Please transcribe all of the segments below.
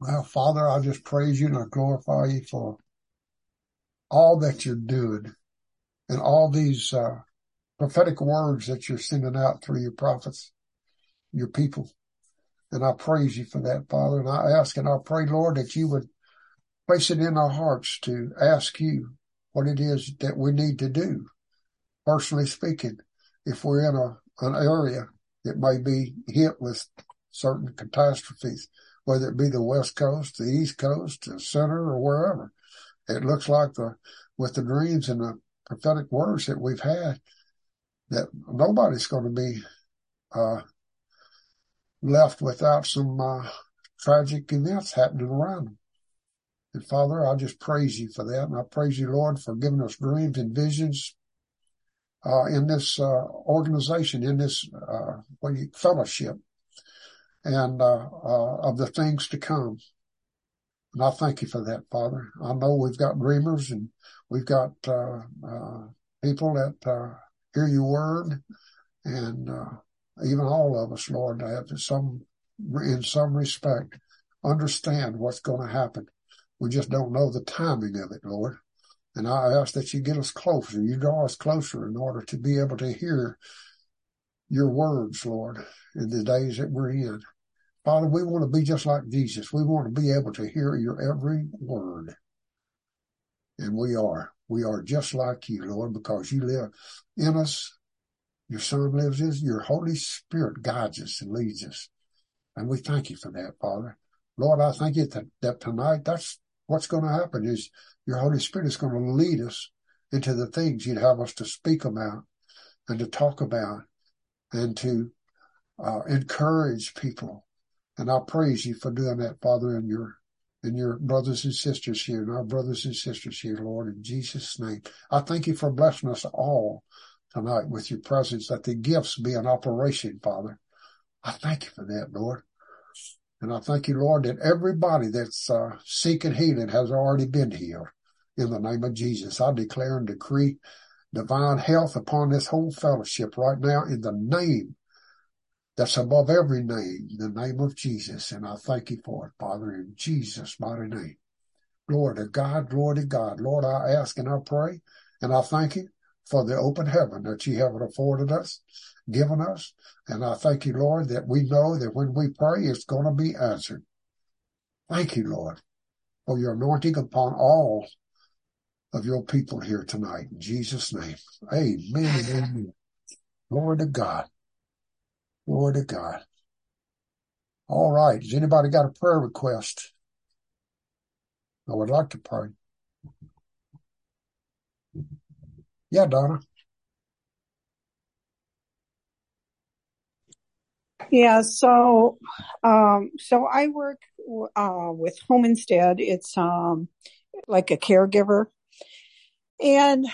Well, Father, I just praise you and I glorify you for all that you're doing and all these prophetic words that you're sending out through your prophets, your people. And I praise you for that, Father. And I ask and I pray, Lord, that you would place it in our hearts to ask you what it is that we need to do, personally speaking, if we're in an area that may be hit with certain catastrophes, whether it be the West Coast, the East Coast, the center, or wherever. It looks like with the dreams and the prophetic words that we've had, that nobody's going to be left without some tragic events happening around them. And Father, I just praise you for that. And I praise you, Lord, for giving us dreams and visions in this organization, in this fellowship, and of the things to come. And I thank you for that, Father. I know we've got dreamers and we've got people that hear your word, and even all of us, Lord, have in some respect understand what's going to happen. We just don't know the timing of it, Lord. And I ask that you get us closer, you draw us closer in order to be able to hear your words, Lord, in the days that we're in. Father, we want to be just like Jesus. We want to be able to hear your every word. And we are. We are just like you, Lord, because you live in us. Your Son lives in us. Your Holy Spirit guides us and leads us. And we thank you for that, Father. Lord, I thank you that tonight, that's what's going to happen, is your Holy Spirit is going to lead us into the things you'd have us to speak about and to talk about and to encourage people. And I praise you for doing that, Father, and your brothers and sisters here, and our brothers and sisters here, Lord, in Jesus' name. I thank you for blessing us all tonight with your presence, that the gifts be in operation, Father. I thank you for that, Lord. And I thank you, Lord, that everybody that's seeking healing has already been healed. In the name of Jesus, I declare and decree divine health upon this whole fellowship right now in the name that's above every name, the name of Jesus. And I thank you for it, Father, in Jesus' mighty name. Glory to God, glory to God. Lord, I ask and I pray, and I thank you for the open heaven that you have afforded us, given us. And I thank you, Lord, that we know that when we pray, it's going to be answered. Thank you, Lord, for your anointing upon all of your people here tonight. In Jesus' name, amen and amen. Glory to God. Glory to God. All right. Has anybody got a prayer request? I would like to pray. Yeah, Donna. Yeah, so I work with Home Instead. It's like a caregiver. And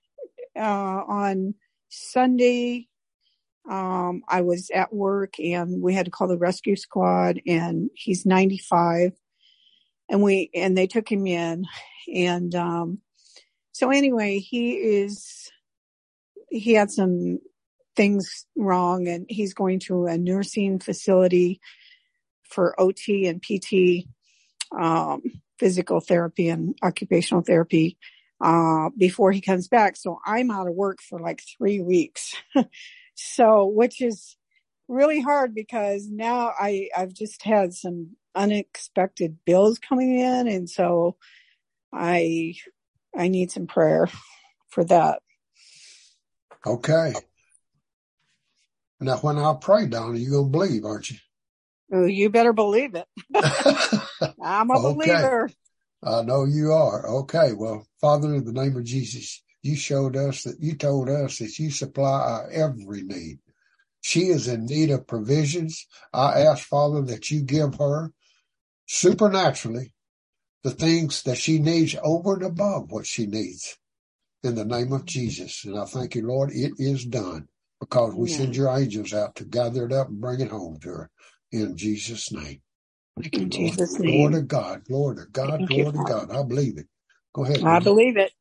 on Sunday, I was at work and we had to call the rescue squad, and he's 95, and they took him in. And so anyway, he had some things wrong, and he's going to a nursing facility for OT and PT, physical therapy and occupational therapy, before he comes back. So I'm out of work for like 3 weeks. So, which is really hard because now I've just had some unexpected bills coming in. And so I need some prayer for that. Okay. Now, when I pray, Donna, you're going to believe, aren't you? Oh, you better believe it. I'm a believer. I know you are. Okay. Well, Father, in the name of Jesus, you told us that you supply our every need. She is in need of provisions. I ask, Father, that you give her supernaturally the things that she needs over and above what she needs, in the name of Jesus. And I thank you, Lord, it is done, because we send your angels out to gather it up and bring it home to her, in Jesus' name. Thank you, In Lord. Jesus' name. Glory to God, glory to God, glory to God. I believe it. Go ahead. I believe it.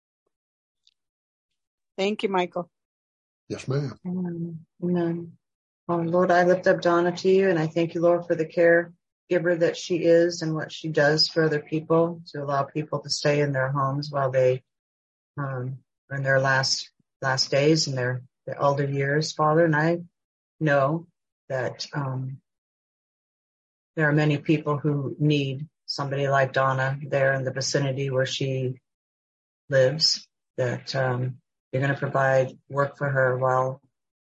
Thank you, Michael. Yes, ma'am. Amen. Lord, I lift up Donna to you, and I thank you, Lord, for the care giver that she is and what she does for other people, to allow people to stay in their homes while they are in their last days and their elder years, Father. And I know that there are many people who need somebody like Donna there in the vicinity where she lives, that you're going to provide work for her while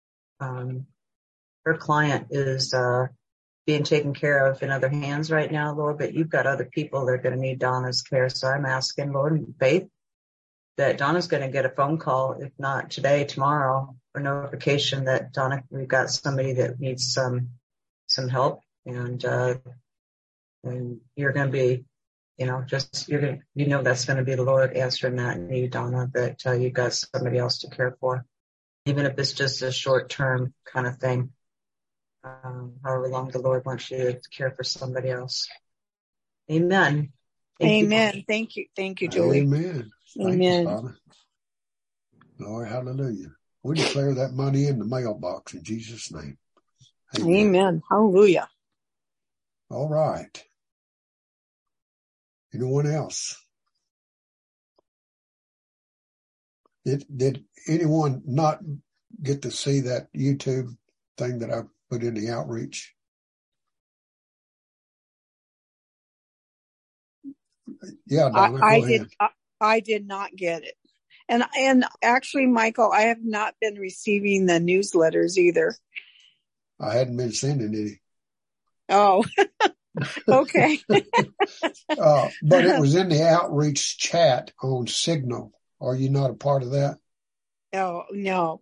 her client is being taken care of in other hands right now, Lord. But you've got other people that are going to need Donna's care. So I'm asking, Lord, in faith, that Donna's going to get a phone call, if not today, tomorrow, for notification that, Donna, we've got somebody that needs some help, and you're going to be, that's going to be the Lord answering that need, Donna, that you've got somebody else to care for, even if it's just a short-term kind of thing, however long the Lord wants you to care for somebody else. Amen. Amen. Thank you. Thank you, Julie. Amen. Thank you, Father. Lord, hallelujah. We declare that money in the mailbox in Jesus' name. Amen. Hallelujah. All right. Anyone else? Did anyone not get to see that YouTube thing that I put in the outreach? Yeah, Donna, go ahead. I did not get it. And actually, Michael, I have not been receiving the newsletters either. I hadn't been sending any. Oh, okay. But it was in the outreach chat on Signal. Are you not a part of that? Oh, no.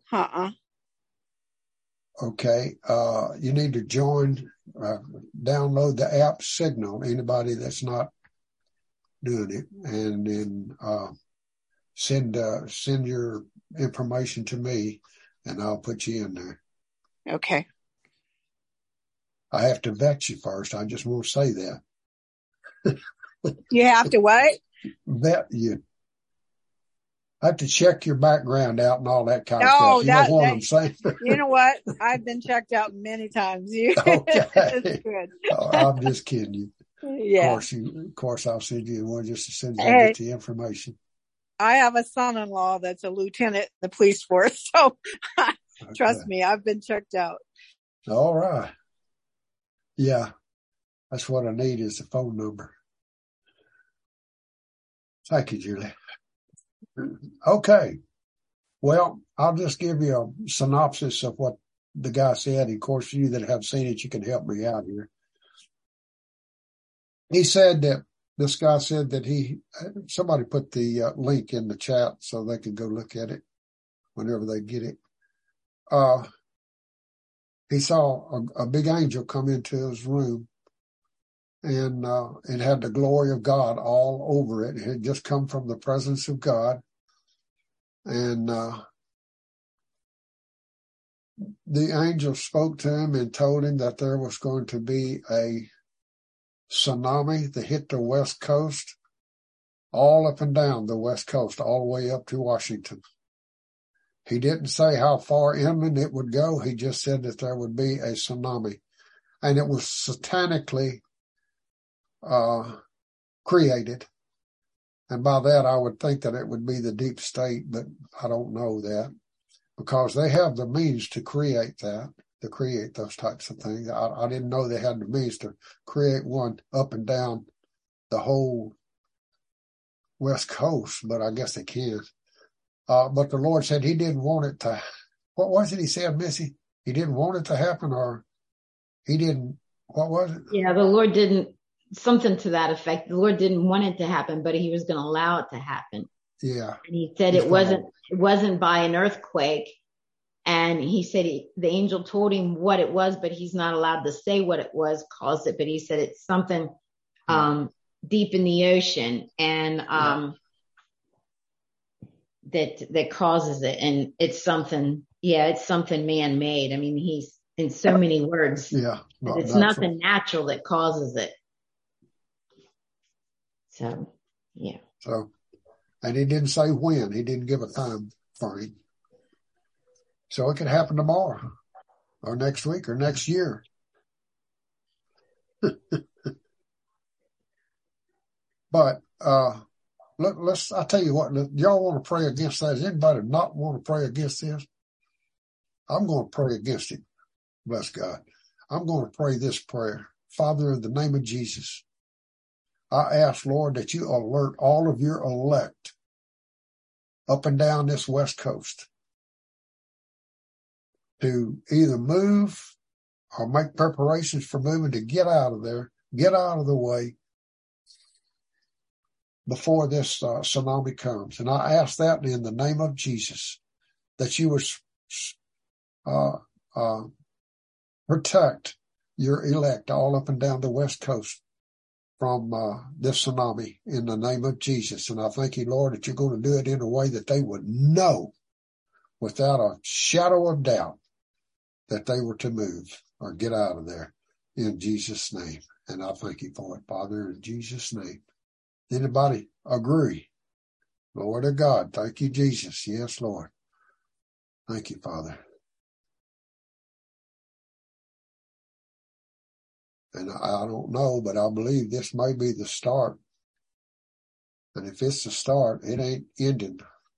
Okay. You need to join, download the app Signal, anybody that's not doing it, and then send your information to me, and I'll put you in there. Okay. I have to vet you first. I just won't say that. You have to what? Vet you. I have to check your background out and all that kind of stuff. You know what I'm saying? You know what? I've been checked out many times. Okay. It's good. I'm just kidding you. Yeah. Of course, I'll send you one just as soon as I get the information. I have a son-in-law that's a lieutenant in the police force, so trust me, I've been checked out. All right. Yeah, that's what I need is the phone number. Thank you, Julie. Okay. Well, I'll just give you a synopsis of what the guy said. Of course, you that have seen it, you can help me out here. This guy said that somebody put the link in the chat so they could go look at it whenever they get it. He saw a big angel come into his room, and it had the glory of God all over it. It had just come from the presence of God. And the angel spoke to him and told him that there was going to be a tsunami that hit the West Coast, all up and down the West Coast, all the way up to Washington. He didn't say how far inland it would go. He just said that there would be a tsunami. And it was satanically created. And by that, I would think that it would be the deep state, but I don't know that, because they have the means to create those types of things. I didn't know they had the means to create one up and down the whole West Coast, but I guess they can. But the Lord said he didn't want it to, what was it he said, Missy? He didn't want it to happen, or he didn't, what was it? Yeah, the Lord didn't, something to that effect. The Lord didn't want it to happen, but he was going to allow it to happen. Yeah. And he said it wasn't by an earthquake. And he said the angel told him what it was, but he's not allowed to say what it was caused it. But he said it's something deep in the ocean, and that causes it. And it's something man-made. I mean, he's in so many words. Yeah. It's nothing natural that causes it. So, yeah. So, and he didn't say when. He didn't give a time frame. So it could happen tomorrow or next week or next year. I tell you what, y'all want to pray against that? Does anybody not want to pray against this? I'm going to pray against it. Bless God. I'm going to pray this prayer. Father, in the name of Jesus, I ask, Lord, that you alert all of your elect up and down this West Coast to either move or make preparations for moving, to get out of there, get out of the way before this tsunami comes. And I ask that in the name of Jesus, that you would protect your elect all up and down the West Coast from this tsunami in the name of Jesus. And I thank you, Lord, that you're going to do it in a way that they would know without a shadow of doubt that they were to move or get out of there in Jesus' name. And I thank you for it, Father, in Jesus' name. Anybody agree? Glory to God. Thank you, Jesus. Yes, Lord. Thank you, Father. And I don't know, but I believe this may be the start. And if it's the start, it ain't ending.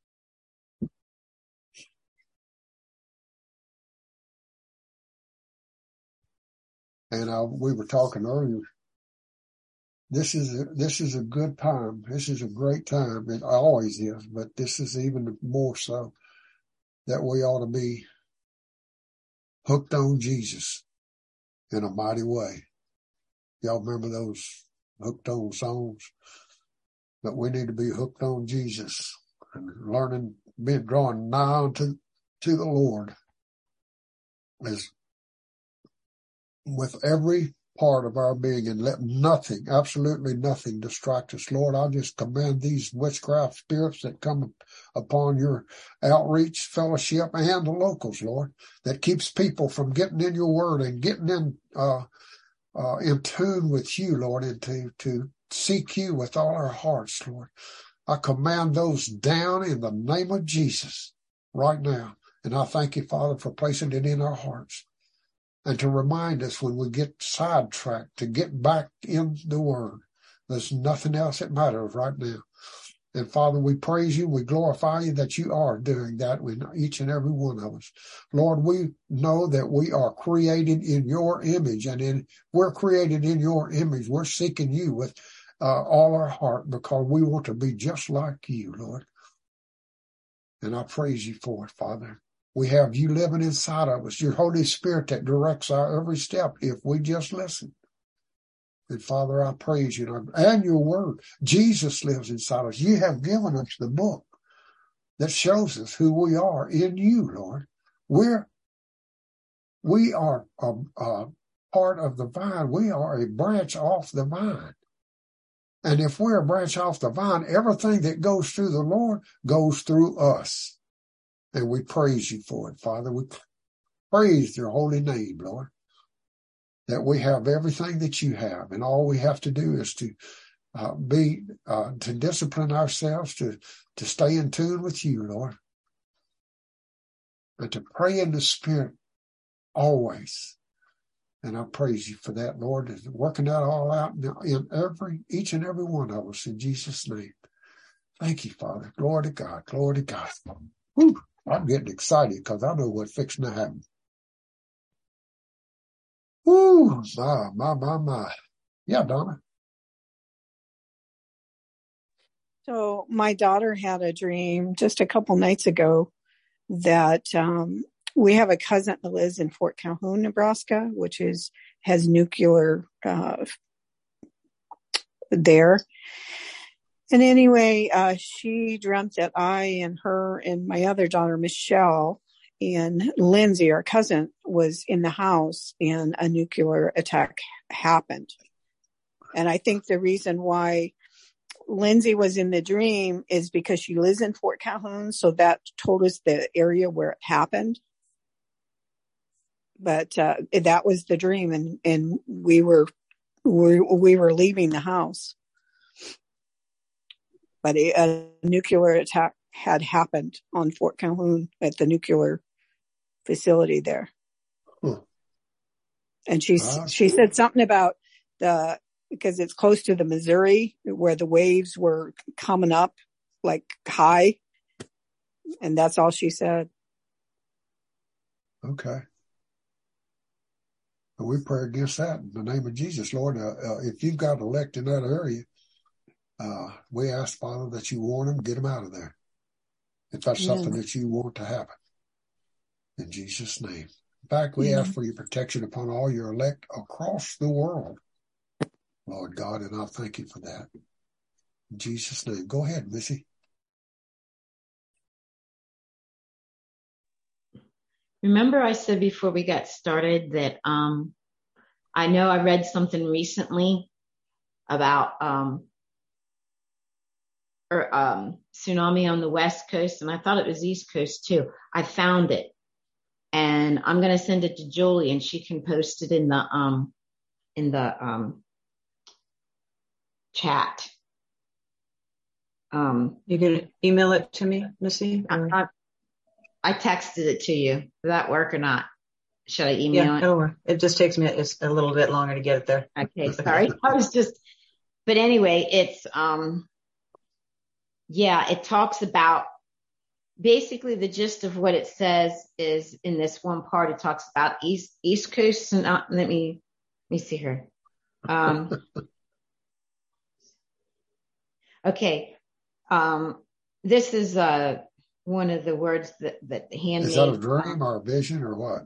And we were talking earlier. This is a good time. This is a great time. It always is, but this is even more so that we ought to be hooked on Jesus in a mighty way. Y'all remember those hooked on songs? But we need to be hooked on Jesus and learning, being drawn nigh to the Lord as with every part of our being, and let nothing, absolutely nothing, distract us. Lord, I just command these witchcraft spirits that come upon your outreach fellowship and the locals, Lord, that keeps people from getting in your word and getting in tune with you, Lord, and to seek you with all our hearts, Lord. I command those down in the name of Jesus right now. And I thank you, Father, for placing it in our hearts. And to remind us when we get sidetracked to get back in the Word. There's nothing else that matters right now. And Father, we praise you, we glorify you that you are doing that with each and every one of us. Lord, we know that we are created in your image, and we're created in your image. We're seeking you with all our heart because we want to be just like you, Lord. And I praise you for it, Father. We have you living inside of us, your Holy Spirit that directs our every step if we just listen. And Father, I praise you and your word. Jesus lives inside us. You have given us the book that shows us who we are in you, Lord. We are a part of the vine. We are a branch off the vine. And if we're a branch off the vine, everything that goes through the Lord goes through us. And we praise you for it, Father. We praise your holy name, Lord, that we have everything that you have. And all we have to do is to discipline ourselves, to stay in tune with you, Lord, and to pray in the Spirit always. And I praise you for that, Lord, and working that all out in each and every one of us in Jesus' name. Thank you, Father. Glory to God. Glory to God. Whew. I'm getting excited because I know what's fixing to happen. Woo! My. Yeah, Donna. So my daughter had a dream just a couple nights ago that we have a cousin that lives in Fort Calhoun, Nebraska, which has nuclear there. And anyway, she dreamt that I and her and my other daughter, Michelle, and Lindsay, our cousin, was in the house and a nuclear attack happened. And I think the reason why Lindsay was in the dream is because she lives in Fort Calhoun. So that told us the area where it happened. But that was the dream. And we were leaving the house. But a nuclear attack had happened on Fort Calhoun at the nuclear facility there. And she said something about because it's close to the Missouri where the waves were coming up like hi. And that's all she said. Okay. And we pray against that in the name of Jesus, Lord. If you've got elect in that area, we ask, Father, that you warn them, get them out of there. If that's something that you want to happen. In Jesus' name. In fact, we ask for your protection upon all your elect across the world, Lord God, and I thank you for that. In Jesus' name. Go ahead, Missy. Remember I said before we got started that I know I read something recently about tsunami on the West Coast, and I thought it was East Coast too. I found it, and I'm going to send it to Julie, and she can post it in the chat. You can email it to me, Missy? I texted it to you. Did that work or not? Should I email it? Yeah, it just takes me a little bit longer to get it there. Okay, sorry. But anyway, it's, it talks about basically the gist of what it says is in this one part, it talks about East Coast. And let me see here. Okay. This is, one of the words that the handmaid. Is that a dream or a vision or what?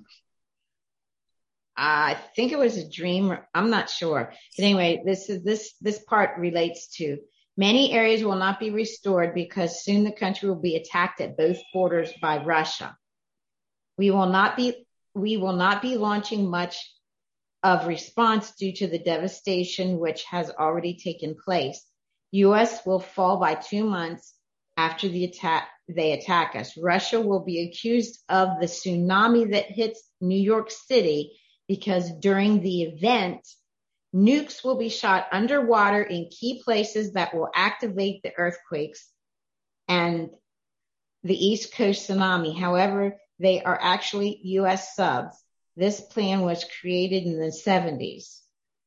I think it was a dream. I'm not sure. But anyway, this part relates to many areas will not be restored because soon the country will be attacked at both borders by Russia. We will not be launching much of response due to the devastation which has already taken place. U.S. will fall by 2 months after they attack us. Russia will be accused of the tsunami that hits New York City because during the event, nukes will be shot underwater in key places that will activate the earthquakes and the East Coast tsunami. However, they are actually U.S. subs. This plan was created in the 70s.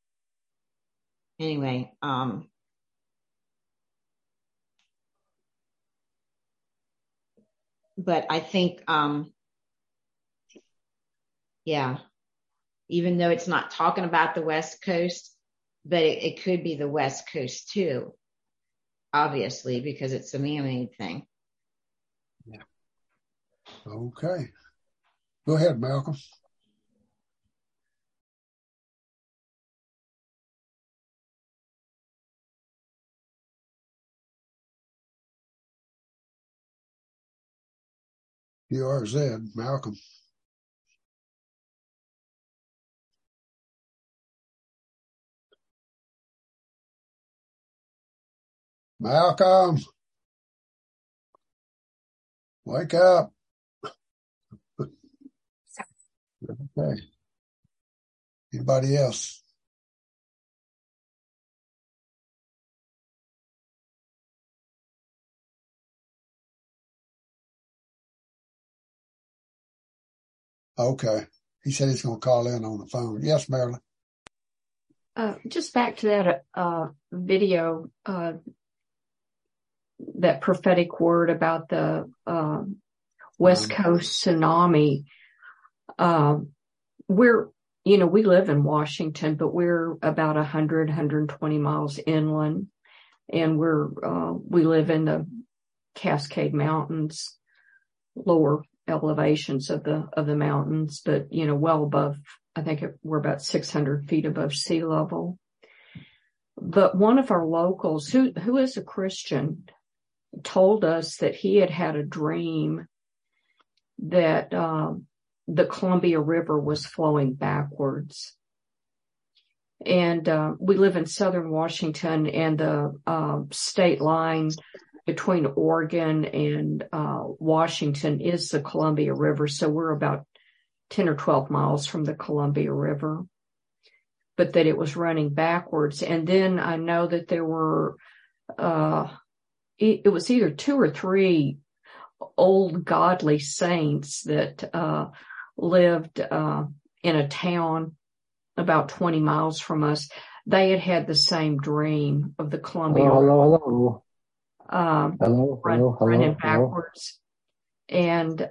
Anyway, but I think, even though it's not talking about the West Coast, but it could be the West Coast too, obviously, because it's a man-made thing. Yeah. Okay. Go ahead, Malcolm. You are Zed, Malcolm. Malcolm, wake up. Okay. Anybody else? Okay. He said he's going to call in on the phone. Yes, Marilyn. Just back to that video, that prophetic word about the West Coast tsunami. We live in Washington, but we're about 120 miles inland, and we live in the Cascade Mountains, lower elevations of the mountains, but well above. I think we're about 600 feet above sea level. But one of our locals, who is a Christian, told us that he had a dream that the Columbia River was flowing backwards. And we live in southern Washington, and the state line between Oregon and Washington is the Columbia River. So we're about 10 or 12 miles from the Columbia River, but that it was running backwards. And then I know that there were, it was either 2 or 3 old godly saints that lived in a town about 20 miles from us. They had the same dream of the Columbia. Hello. running backwards. And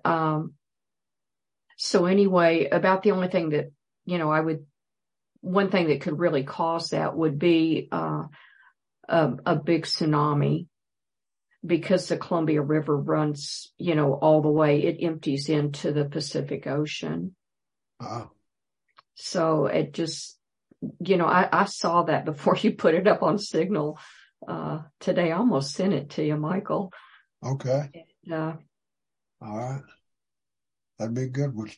so anyway, about the only thing that, one thing that could really cause that would be a big tsunami, because the Columbia River runs, all the way. It empties into the Pacific Ocean. So it just, I saw that before you put it up on Signal today. I almost sent it to you, Michael. Okay. And, all right. That'd be a good one.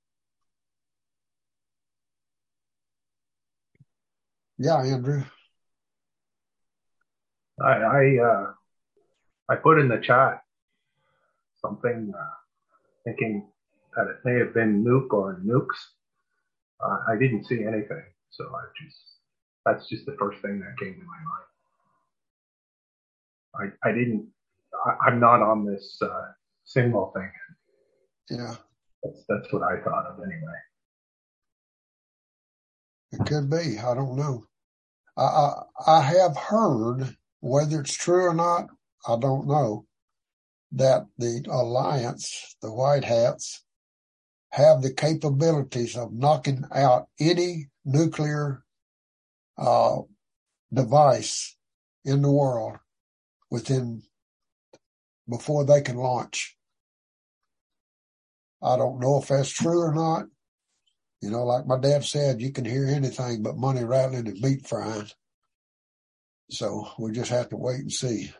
Yeah, Andrew. I put in the chat something thinking that it may have been nuke or nukes. I didn't see anything, so that's just the first thing that came to my mind. I'm not on this Signal thing. Yeah. That's what I thought of anyway. It could be. I don't know. I have heard, whether it's true or not, I don't know, that the Alliance, the White Hats, have the capabilities of knocking out any nuclear device in the world before they can launch. I don't know if that's true or not. Like my dad said, you can hear anything but money rattling and meat frying. So we just have to wait and see.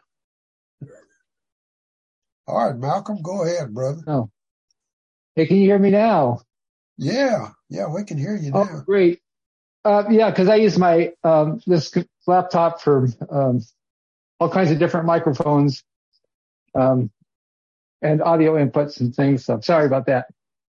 All right, Malcolm, go ahead, brother. Oh. Hey, can you hear me now? Yeah, we can hear you now. Oh, great. Because I use my this laptop for all kinds of different microphones and audio inputs and things. So sorry about that.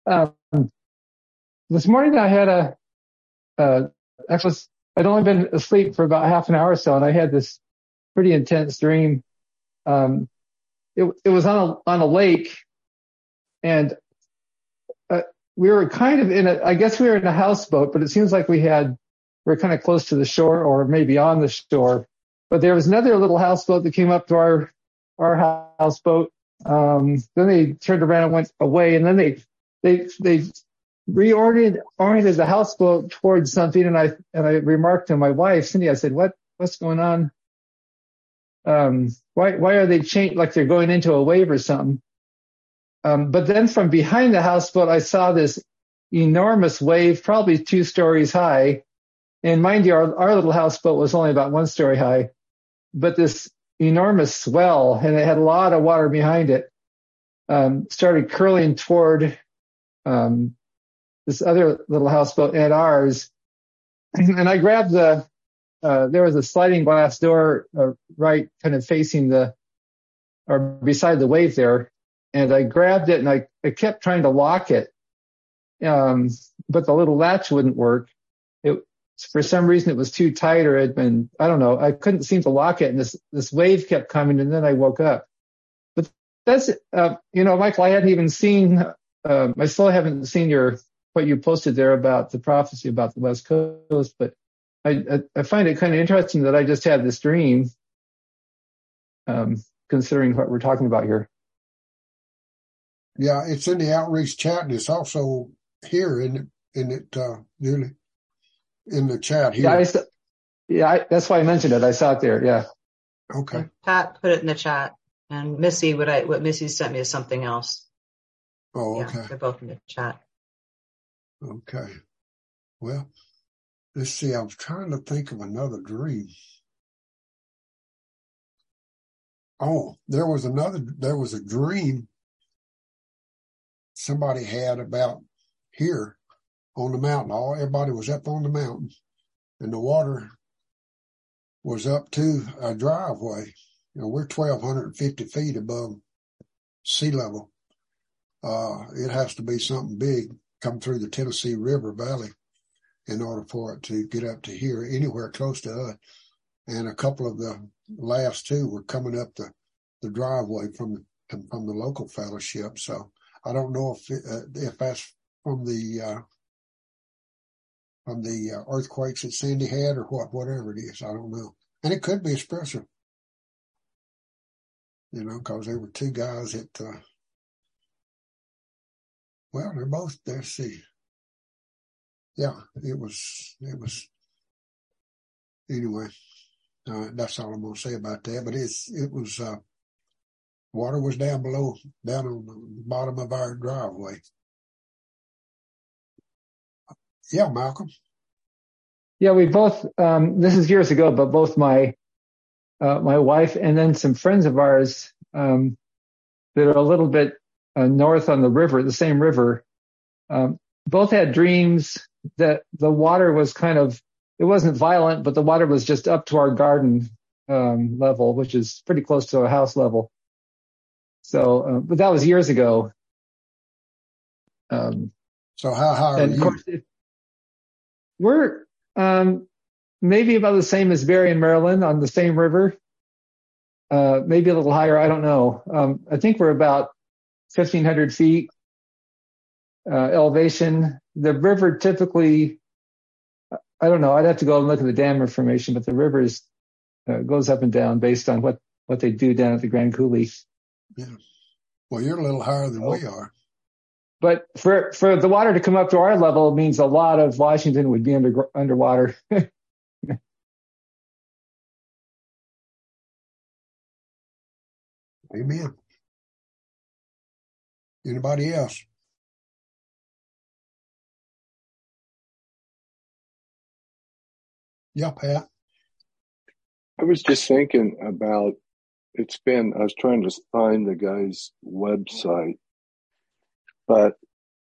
This morning I had actually I'd only been asleep for about half an hour or so, and I had this pretty intense dream. It was on a lake, and we were kind of I guess we were in a houseboat, but it seems like we're kind of close to the shore or maybe on the shore. But there was another little houseboat that came up to our houseboat. Then they turned around and went away, and then they reoriented the houseboat towards something, and I remarked to my wife, Cindy, I said, what's going on? Why are they changed, like they're going into a wave or something? But then from behind the houseboat, I saw this enormous wave, probably 2 stories high. And mind you, our little houseboat was only about 1 story high, but this enormous swell, and it had a lot of water behind it, started curling toward this other little houseboat and ours. And I grabbed there was a sliding glass door right kind of facing or beside the wave there. And I grabbed it and I kept trying to lock it. But the little latch wouldn't work. For some reason it was too tight, or I don't know. I couldn't seem to lock it, and this wave kept coming, and then I woke up. But that's, Michael, I hadn't even seen, I still haven't seen what you posted there about the prophecy about the West Coast, but I find it kind of interesting that I just had this dream, considering what we're talking about here. Yeah, it's in the outreach chat, and it's also here in Julie, in the chat here. Yeah, that's why I mentioned it. I saw it there. Yeah. Okay. Pat put it in the chat, and Missy, what Missy sent me is something else. Oh, okay. Yeah, they're both in the chat. Okay. Well, let's see. I was trying to think of another dream. Oh, there was a dream somebody had about here on the mountain. Everybody was up on the mountain, and the water was up to a driveway. We're 1,250 feet above sea level. It has to be something big come through the Tennessee River Valley in order for it to get up to here, anywhere close to us. And a couple of the last 2 were coming up the driveway from the local fellowship. So I don't know if that's from the earthquakes that Sandy had or whatever it is. I don't know. And it could be a spiritual. because there were two guys that, they're both, let's see. Yeah, it was, anyway, that's all I'm going to say about that. But it was, water was down on the bottom of our driveway. Yeah, Malcolm. Yeah, we both, this is years ago, but both my wife and then some friends of ours, that are a little bit north on the river, the same river, both had dreams that the water was it wasn't violent, but the water was just up to our garden level, which is pretty close to our house level. So, but that was years ago. So how high are you? Of course, we're maybe about the same as Barry and Maryland on the same river. Maybe a little higher, I don't know. I think we're about 1,500 feet elevation. The river typically, I don't know, I'd have to go and look at the dam information, but the river goes up and down based on what they do down at the Grand Coulee. Yeah. Well, you're a little higher than we are. But for the water to come up to our level means a lot of Washington would be underwater. Amen. Anybody else? Yeah, Pat. I was just thinking about, I was trying to find the guy's website, but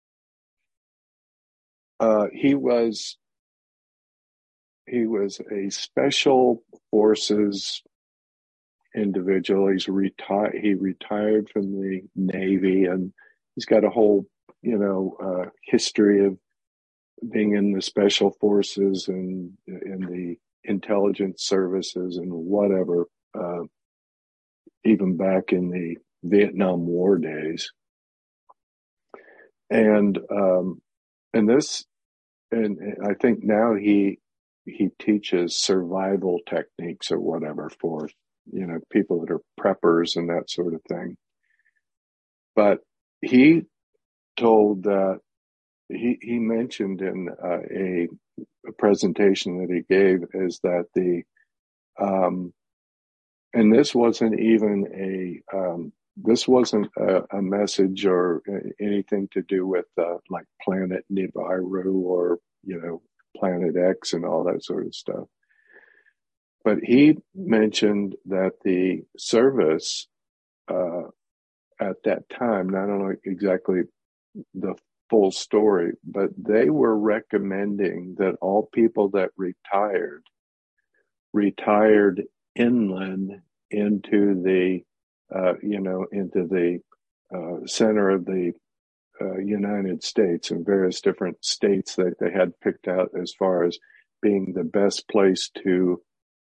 he was a special forces individual. He retired from the Navy, and he's got a whole, history of being in the special forces and in the intelligence services and whatever, even back in the Vietnam War days. And I think now he teaches survival techniques or whatever for, people that are preppers and that sort of thing. But he told that he mentioned in a presentation that he gave is that and this wasn't even a message or anything to do with like Planet Nibiru or Planet X and all that sort of stuff. But he mentioned that the service at that time, and I don't know exactly the full story, but they were recommending that all people that retired inland into the center of the United States and various different states that they had picked out as far as being the best place to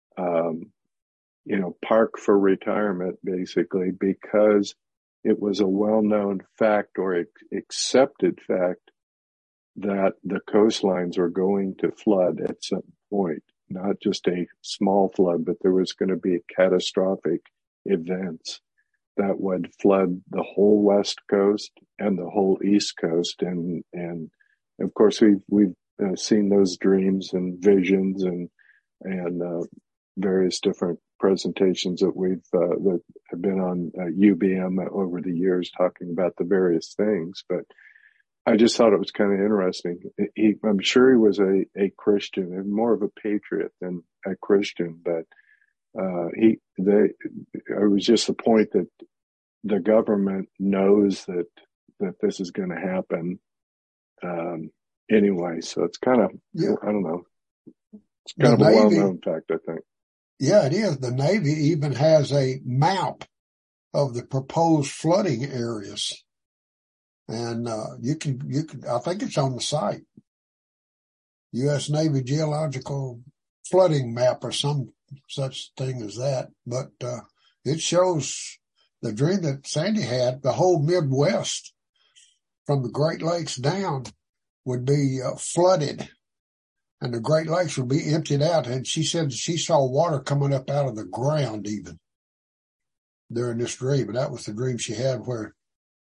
park for retirement, basically, because it was a well-known fact or accepted fact that the coastlines were going to flood at some point, not just a small flood, but there was going to be catastrophic events that would flood the whole West Coast and the whole East Coast. And of course, we've seen those dreams and visions and various different presentations that that have been on UBM over the years talking about the various things. But I just thought it was kind of interesting. I'm sure he was a Christian and more of a patriot than a Christian, but it was just the point that the government knows that this is going to happen anyway. So it's kind of, I don't know. It's kind of a well-known fact, I think. Yeah, it is. The Navy even has a map of the proposed flooding areas. And you can, I think it's on the site. U.S. Navy Geological Flooding Map or some such thing as that. But it shows the dream that Sandy had, the whole Midwest from the Great Lakes down would be flooded. And the Great Lakes would be emptied out. And she said she saw water coming up out of the ground even. during this dream. And that was the dream she had where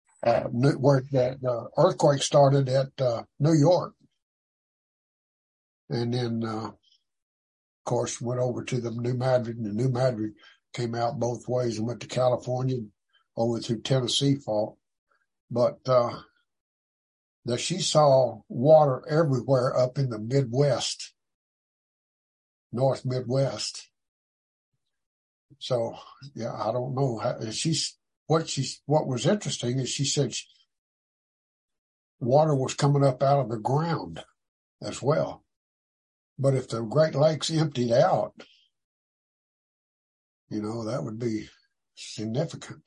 that earthquake started at New York. And then, of course, went over to the New Madrid, and the New Madrid came out both ways and went to California, over through Tennessee fault. But that she saw water everywhere up in the Midwest, North Midwest. So, yeah, I don't know. What was interesting is she said water was coming up out of the ground as well. But if the Great Lakes emptied out, that would be significant.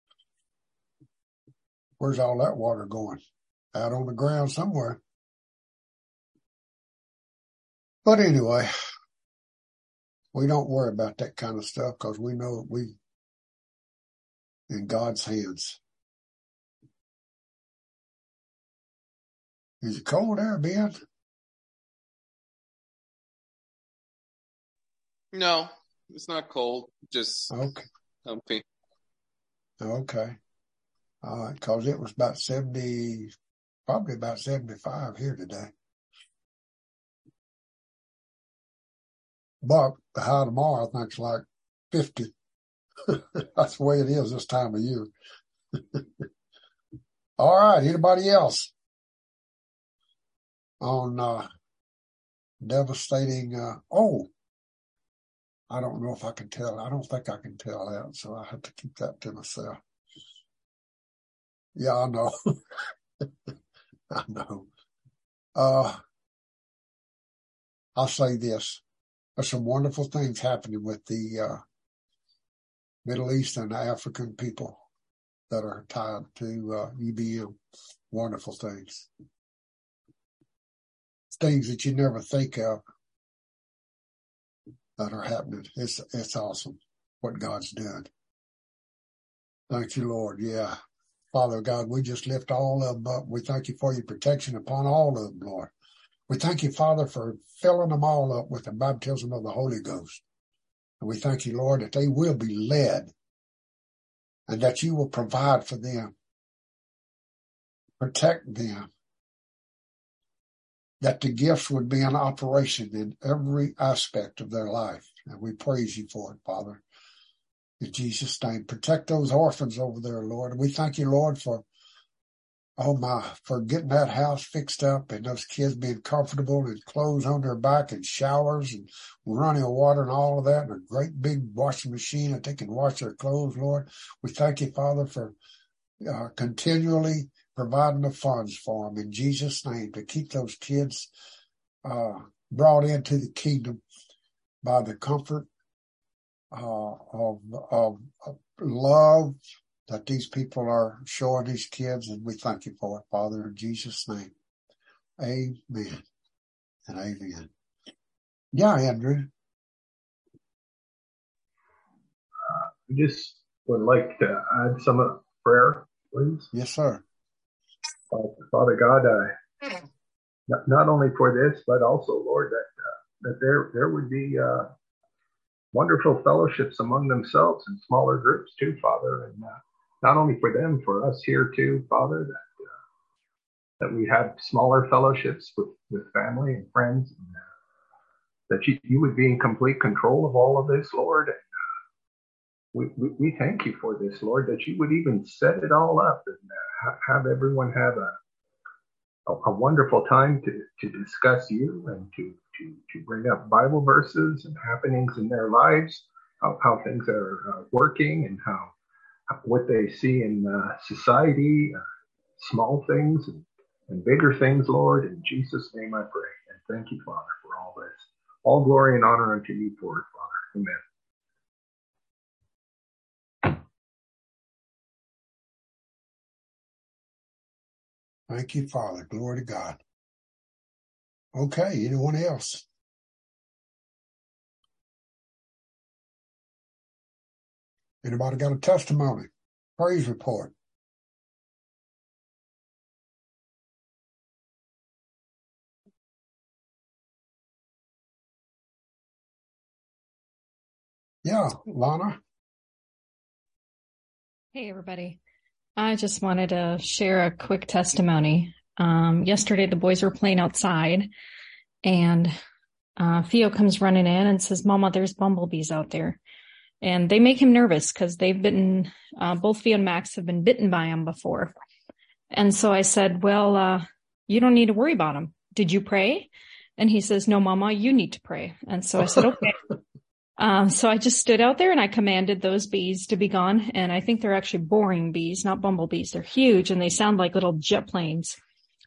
Where's all that water going? Out on the ground somewhere. But anyway, we don't worry about that kind of stuff because we know we in God's hands. Is it cold there, Ben? No, it's not cold. Just okay. Comfy. Okay. All right, because it was about 70, probably about 75 here today. But the high tomorrow, I think, is like 50. That's the way it is this time of year. All right, anybody else on devastating? I don't know if I can tell. I don't think I can tell that, so I have to keep that to myself. Yeah, I know. I know. I'll say this. There's some wonderful things happening with the Middle East and African people that are tied to UBM. Wonderful things. Things that you never think of that are happening. It's awesome what God's done. Thank you, Lord. Yeah. Father God, we just lift all of them up. We thank you for your protection upon all of them, Lord. We thank you, Father, for filling them all up with the baptism of the Holy Ghost. And we thank you, Lord, that they will be led and that you will provide for them, protect them, that the gifts would be in operation in every aspect of their life. And we praise you for it, Father. In Jesus' name, protect those orphans over there, Lord. And we thank you, Lord, for getting that house fixed up and those kids being comfortable and clothes on their back and showers and running water and all of that and a great big washing machine that they can wash their clothes, Lord. We thank you, Father, for continually providing the funds for them in Jesus' name to keep those kids brought into the kingdom by the comfort of love that these people are showing these kids, and we thank you for it, Father, in Jesus' name. Amen and amen. Yeah, Andrew. I just would like to add some prayer, please. Yes, sir. Father God, not only for this, but also, Lord, that there would be wonderful fellowships among themselves in smaller groups too, Father, and not only for them, for us here too, Father, that we have smaller fellowships with family and friends, and that you would be in complete control of all of this, Lord. And we thank you for this, Lord, that you would even set it all up and have everyone have a wonderful time to discuss you and to bring up Bible verses and happenings in their lives, how things are working and what they see in society, small things and bigger things, Lord. In Jesus' name I pray. And thank you, Father, for all this. All glory and honor unto you for it, Father. Amen. Thank you, Father. Glory to God. Okay, anyone else? Anybody got a testimony? Praise report? Yeah, Lana? Hey, everybody. I just wanted to share a quick testimony. Yesterday, the boys were playing outside, and Theo comes running in and says, Mama, there's bumblebees out there. And they make him nervous because they've bitten, both Theo and Max have been bitten by them before. And so I said, well, you don't need to worry about them. Did you pray? And he says, no, Mama, you need to pray. And so I said, okay. So I just stood out there and I commanded those bees to be gone. And I think they're actually boring bees, not bumblebees. They're huge and they sound like little jet planes.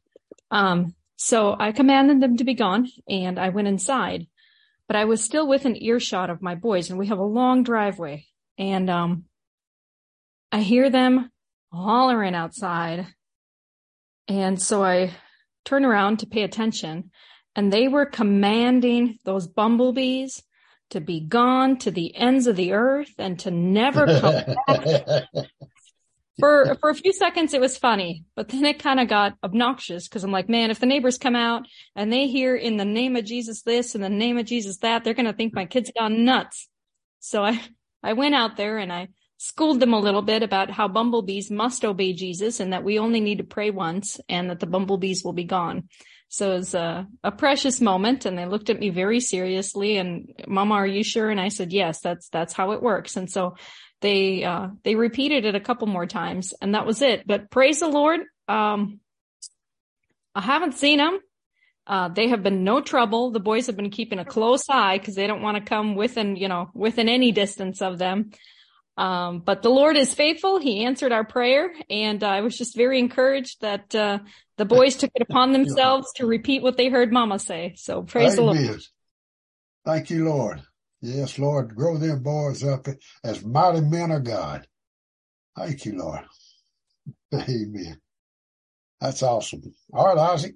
So I commanded them to be gone and I went inside, but I was still within earshot of my boys, and we have a long driveway, and, I hear them hollering outside. And so I turn around to pay attention, and they were commanding those bumblebees to be gone to the ends of the earth and to never come back. For a few seconds, it was funny, but then it kind of got obnoxious because I'm like, man, if the neighbors come out and they hear in the name of Jesus this, in the name of Jesus that, they're going to think my kid's gone nuts. So I went out there and I schooled them a little bit about how bumblebees must obey Jesus and that we only need to pray once and that the bumblebees will be gone. So it was a precious moment, and they looked at me very seriously and, Mama, are you sure? And I said, yes, that's how it works. And so they repeated it a couple more times, and that was it. But praise the Lord. I haven't seen them. They have been no trouble. The boys have been keeping a close eye because they don't want to come within any distance of them. But the Lord is faithful. He answered our prayer, and I was just very encouraged that the boys took it upon themselves to repeat what they heard Mama say. So praise the Lord. Thank you, Lord. Yes, Lord, grow them boys up as mighty men of God. Thank you, Lord. Amen. That's awesome. All right, Isaac.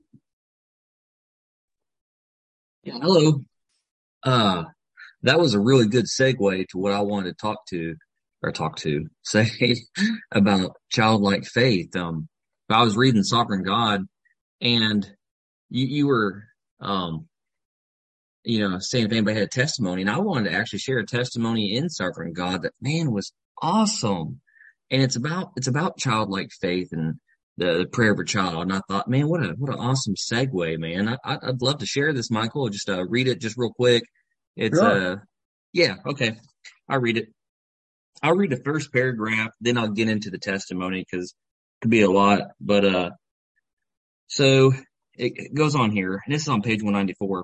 Yeah, hello. That was a really good segue to what I wanted to say about childlike faith. I was reading Sovereign God, and you were, saying if anybody had a testimony, and I wanted to actually share a testimony in Sovereign God that, man, was awesome. And it's about childlike faith and the prayer of a child. And I thought, man, what an awesome segue, man. I'd love to share this, Michael. Just read it just real quick. It's sure. Yeah, okay. I'll read it. I'll read the first paragraph, then I'll get into the testimony because it could be a lot. But so it goes on here. And this is on page 194.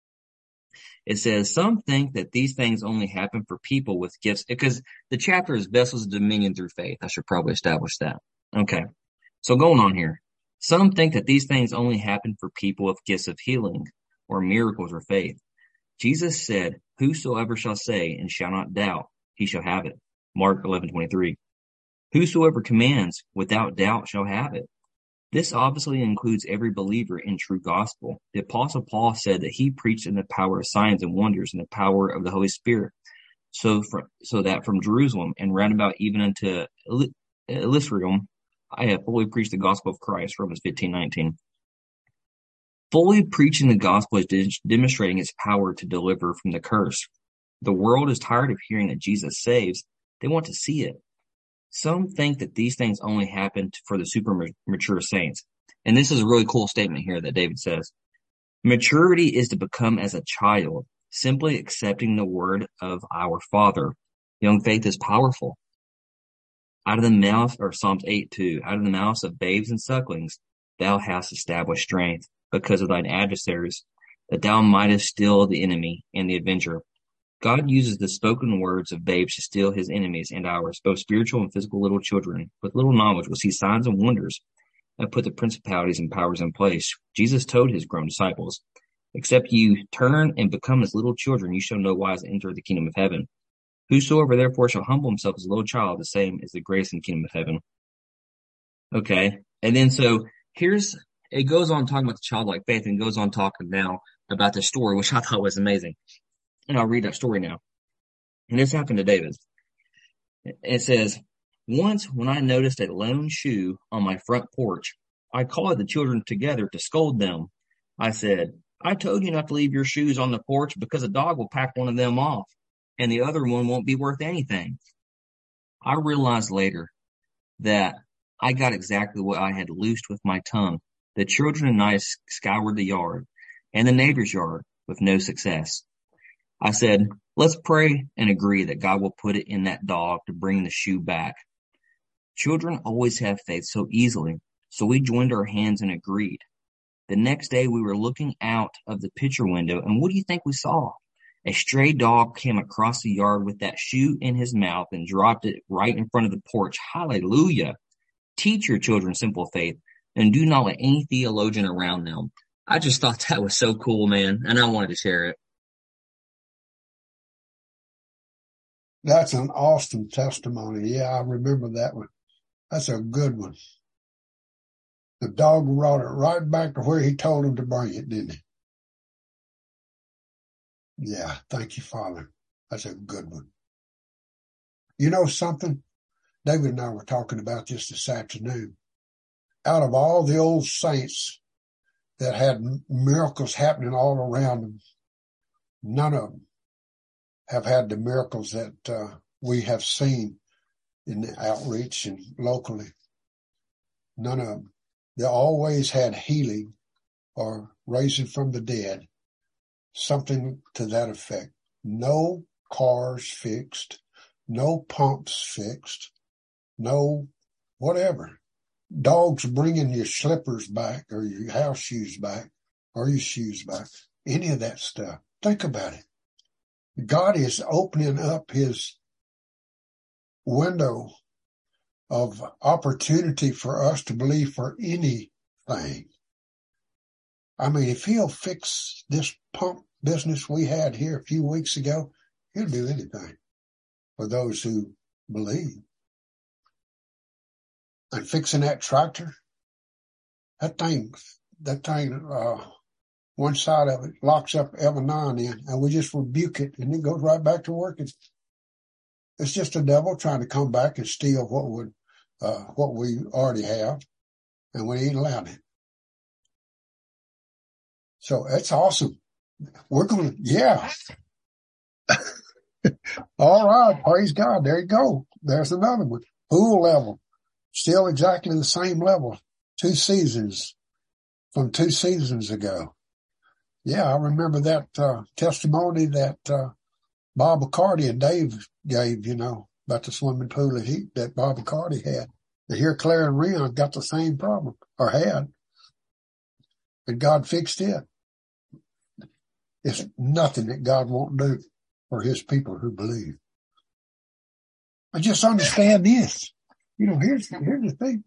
It says, some think that these things only happen for people with gifts, because the chapter is Vessels of Dominion through Faith. I should probably establish that. Okay. So going on here. Some think that these things only happen for people with gifts of healing or miracles or faith. Jesus said, whosoever shall say and shall not doubt, he shall have it. Mark 11:23. Whosoever commands without doubt shall have it. This obviously includes every believer in true gospel. The Apostle Paul said that he preached in the power of signs and wonders and the power of the Holy Spirit. So that from Jerusalem and round about even unto Elysium, I have fully preached the gospel of Christ. Romans 15:19. Fully preaching the gospel is demonstrating its power to deliver from the curse. The world is tired of hearing that Jesus saves. They want to see it. Some think that these things only happen for the super mature saints. And this is a really cool statement here that David says. Maturity is to become as a child, simply accepting the word of our Father. Young faith is powerful. Out of the mouth, or Psalms 8:2, out of the mouths of babes and sucklings, thou hast established strength because of thine adversaries, that thou mightest still the enemy and the avenger. God uses the spoken words of babes to still his enemies and ours, both spiritual and physical little children. With little knowledge will see signs and wonders and put the principalities and powers in place. Jesus told his grown disciples, except you turn and become as little children, you shall no wise enter the kingdom of heaven. Whosoever therefore shall humble himself as a little child, the same is the greatest in the kingdom of heaven. Okay. And then so it goes on talking about the childlike faith and goes on talking now about the story, which I thought was amazing. And I'll read that story now. And this happened to David. It says, once when I noticed a lone shoe on my front porch, I called the children together to scold them. I said, I told you not to leave your shoes on the porch because a dog will pack one of them off and the other one won't be worth anything. I realized later that I got exactly what I had loosed with my tongue. The children and I scoured the yard and the neighbor's yard with no success. I said, let's pray and agree that God will put it in that dog to bring the shoe back. Children always have faith so easily, so we joined our hands and agreed. The next day we were looking out of the picture window, and what do you think we saw? A stray dog came across the yard with that shoe in his mouth and dropped it right in front of the porch. Hallelujah. Teach your children simple faith and do not let any theologian around them. I just thought that was so cool, man, and I wanted to share it. That's an awesome testimony. Yeah, I remember that one. That's a good one. The dog brought it right back to where he told him to bring it, didn't he? Yeah, thank you, Father. That's a good one. You know something? David and I were talking about this afternoon. Out of all the old saints that had miracles happening all around them, none of them have had the miracles that we have seen in the outreach and locally. None of them. They always had healing or raising from the dead, something to that effect. No cars fixed, no pumps fixed, no whatever. Dogs bringing your slippers back or your house shoes back or your shoes back, any of that stuff. Think about it. God is opening up his window of opportunity for us to believe for anything. I mean, if he'll fix this pump business we had here a few weeks ago, he'll do anything for those who believe. And fixing that tractor, that thing, one side of it locks up every now and then, and we just rebuke it, and it goes right back to working. It's just the devil trying to come back and steal what we already have, and we ain't allowed it. So that's awesome. We're going to, yeah. All right, praise God. There you go. There's another one. Pool level, still exactly the same level. 2 seasons from 2 seasons ago. Yeah, I remember that testimony that Bob Accardi and Dave gave, about the swimming pool that Bob Accardi had. And here Claire and Rion got the same problem, or had. And God fixed it. It's nothing that God won't do for his people who believe. I just understand this. Here's the thing.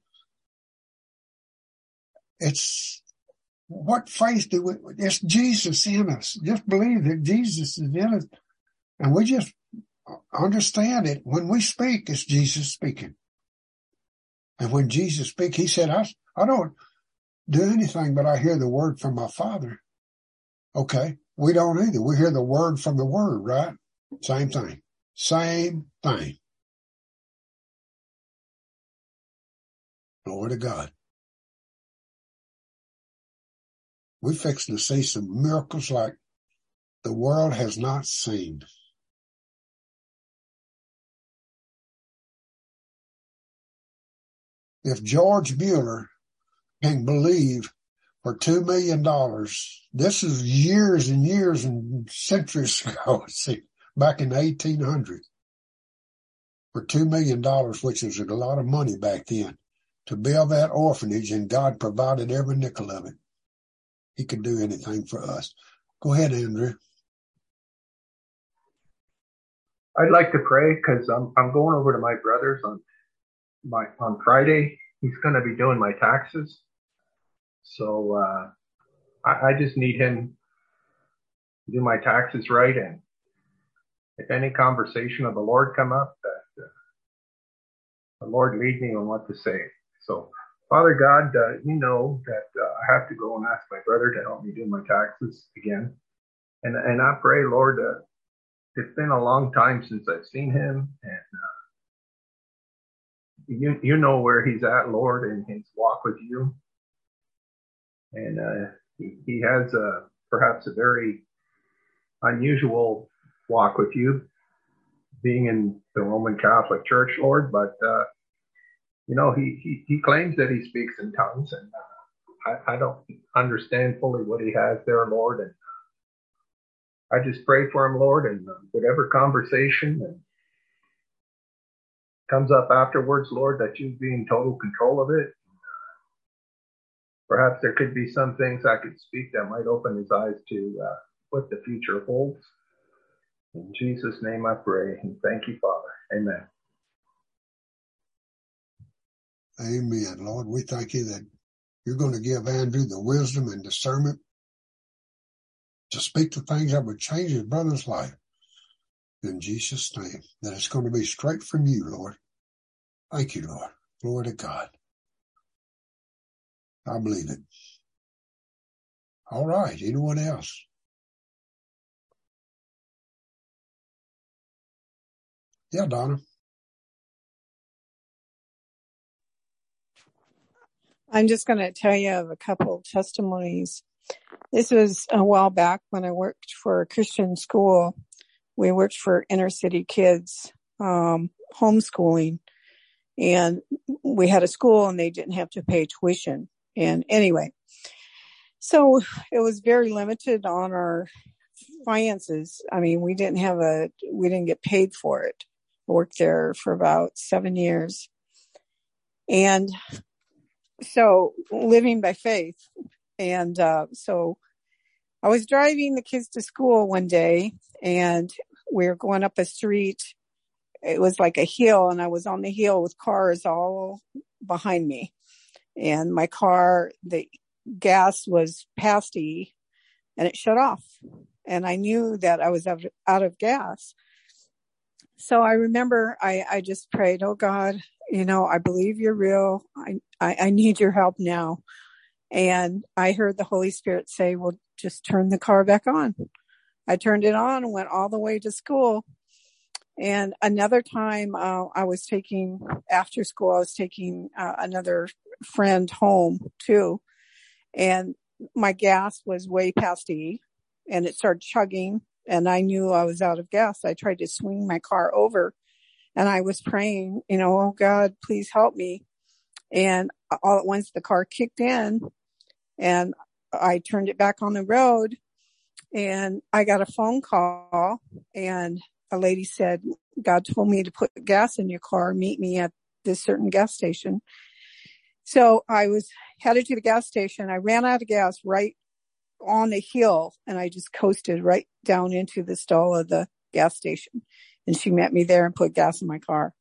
It's what faith it's Jesus in us. Just believe that Jesus is in us. And we just understand it. When we speak, it's Jesus speaking. And when Jesus speaks, he said, I don't do anything, but I hear the word from my Father. Okay. We don't either. We hear the word from the word, right? Same thing. Same thing. Glory to God. We're fixing to see some miracles like the world has not seen. If George Mueller can believe for $2 million, this is years and years and centuries ago, back in the 1800s, for $2 million, which is a lot of money back then, to build that orphanage, and God provided every nickel of it. He could do anything for us. Go ahead, Andrew. I'd like to pray because I'm going over to my brother's on Friday. He's going to be doing my taxes. So I just need him to do my taxes right. And if any conversation of the Lord come up, that the Lord lead me on what to say. So, Father God, you know that I have to go and ask my brother to help me do my taxes again. And I pray, Lord, it's been a long time since I've seen him. And you know where he's at, Lord, in his walk with you. And he has perhaps a very unusual walk with you, being in the Roman Catholic Church, Lord. But he claims that he speaks in tongues, and I don't understand fully what he has there, Lord. And I just pray for him, Lord, and whatever conversation and comes up afterwards, Lord, that you be in total control of it. Perhaps there could be some things I could speak that might open his eyes to what the future holds. In Jesus' name I pray, and thank you, Father. Amen. Amen. Lord, we thank you that you're going to give Andrew the wisdom and discernment to speak the things that would change his brother's life. In Jesus' name, that it's going to be straight from you, Lord. Thank you, Lord. Glory to God. I believe it. All right. Anyone else? Yeah, Donna. I'm just going to tell you of a couple of testimonies. This was a while back when I worked for a Christian school. We worked for inner city kids, homeschooling, and we had a school and they didn't have to pay tuition. And anyway, so it was very limited on our finances. I mean, we didn't get paid for it. I worked there for about 7 years. And so living by faith. And so I was driving the kids to school one day and we were going up a street. It was like a hill and I was on the hill with cars all behind me. And my car, the gas was past E and it shut off. And I knew that I was out of gas. So I remember I just prayed, oh God, I believe you're real. I need your help now. And I heard the Holy Spirit say, well, just turn the car back on. I turned it on and went all the way to school. And another time, after school, I was taking another friend home too. And my gas was way past E and it started chugging and I knew I was out of gas. I tried to swing my car over and I was praying, oh God, please help me. And all at once the car kicked in and I turned it back on the road and I got a phone call and a lady said, God told me to put gas in your car, meet me at this certain gas station. So I was headed to the gas station. I ran out of gas right on the hill and I just coasted right down into the stall of the gas station. And she met me there and put gas in my car.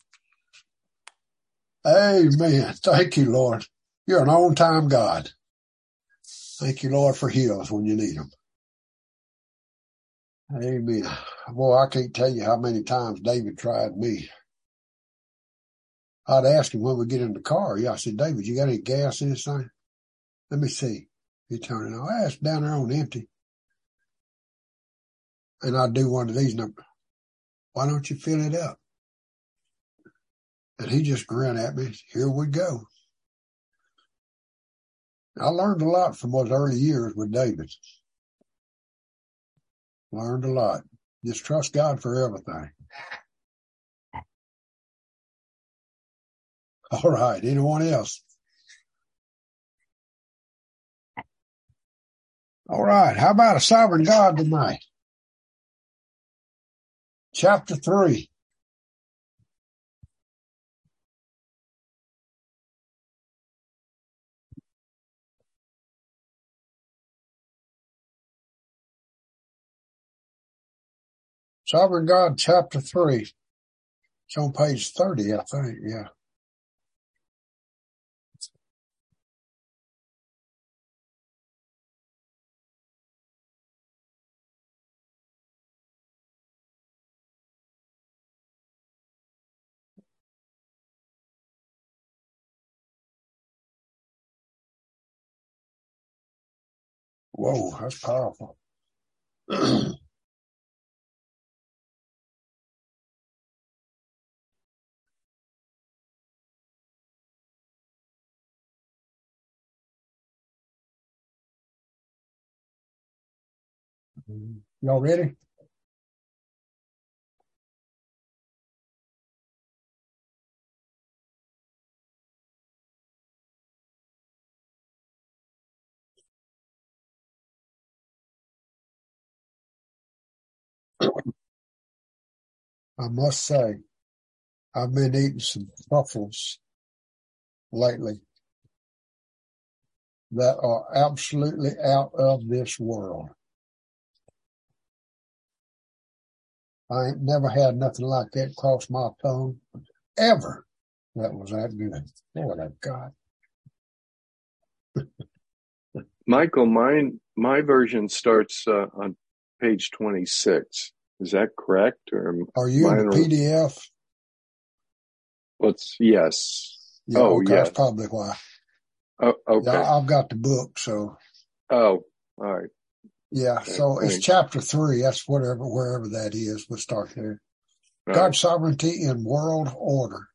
Amen. Thank you, Lord. You're an on-time God. Thank you, Lord, for heals when you need them. Amen. Boy, I can't tell you how many times David tried me. I'd ask him when we get in the car. I said, David, you got any gas in this thing? Let me see. He turned it on. I asked down there on empty. And I'd do one of these numbers. Why don't you fill it up? And he just grinned at me. Here we go. I learned a lot from those early years with David. Learned a lot. Just trust God for everything. All right. Anyone else? All right. How about a sovereign God tonight? Chapter 3. Sovereign God, chapter 3. It's on page 30, I think. Yeah. Whoa, that's powerful. Y'all ready? I must say, I've been eating some truffles lately that are absolutely out of this world. I ain't never had nothing like that cross my tongue ever. That was that good. Lord of God. Michael, my version starts on page 26. Is that correct? Or are you in the PDF? Yes. Yeah, oh, okay, yes. That's probably why. Oh, okay. Yeah, I've got the book, so. Oh, all right. Yeah, Okay, so thanks. it's chapter 3. That's wherever that is. We'll start there. All God's sovereignty in world order.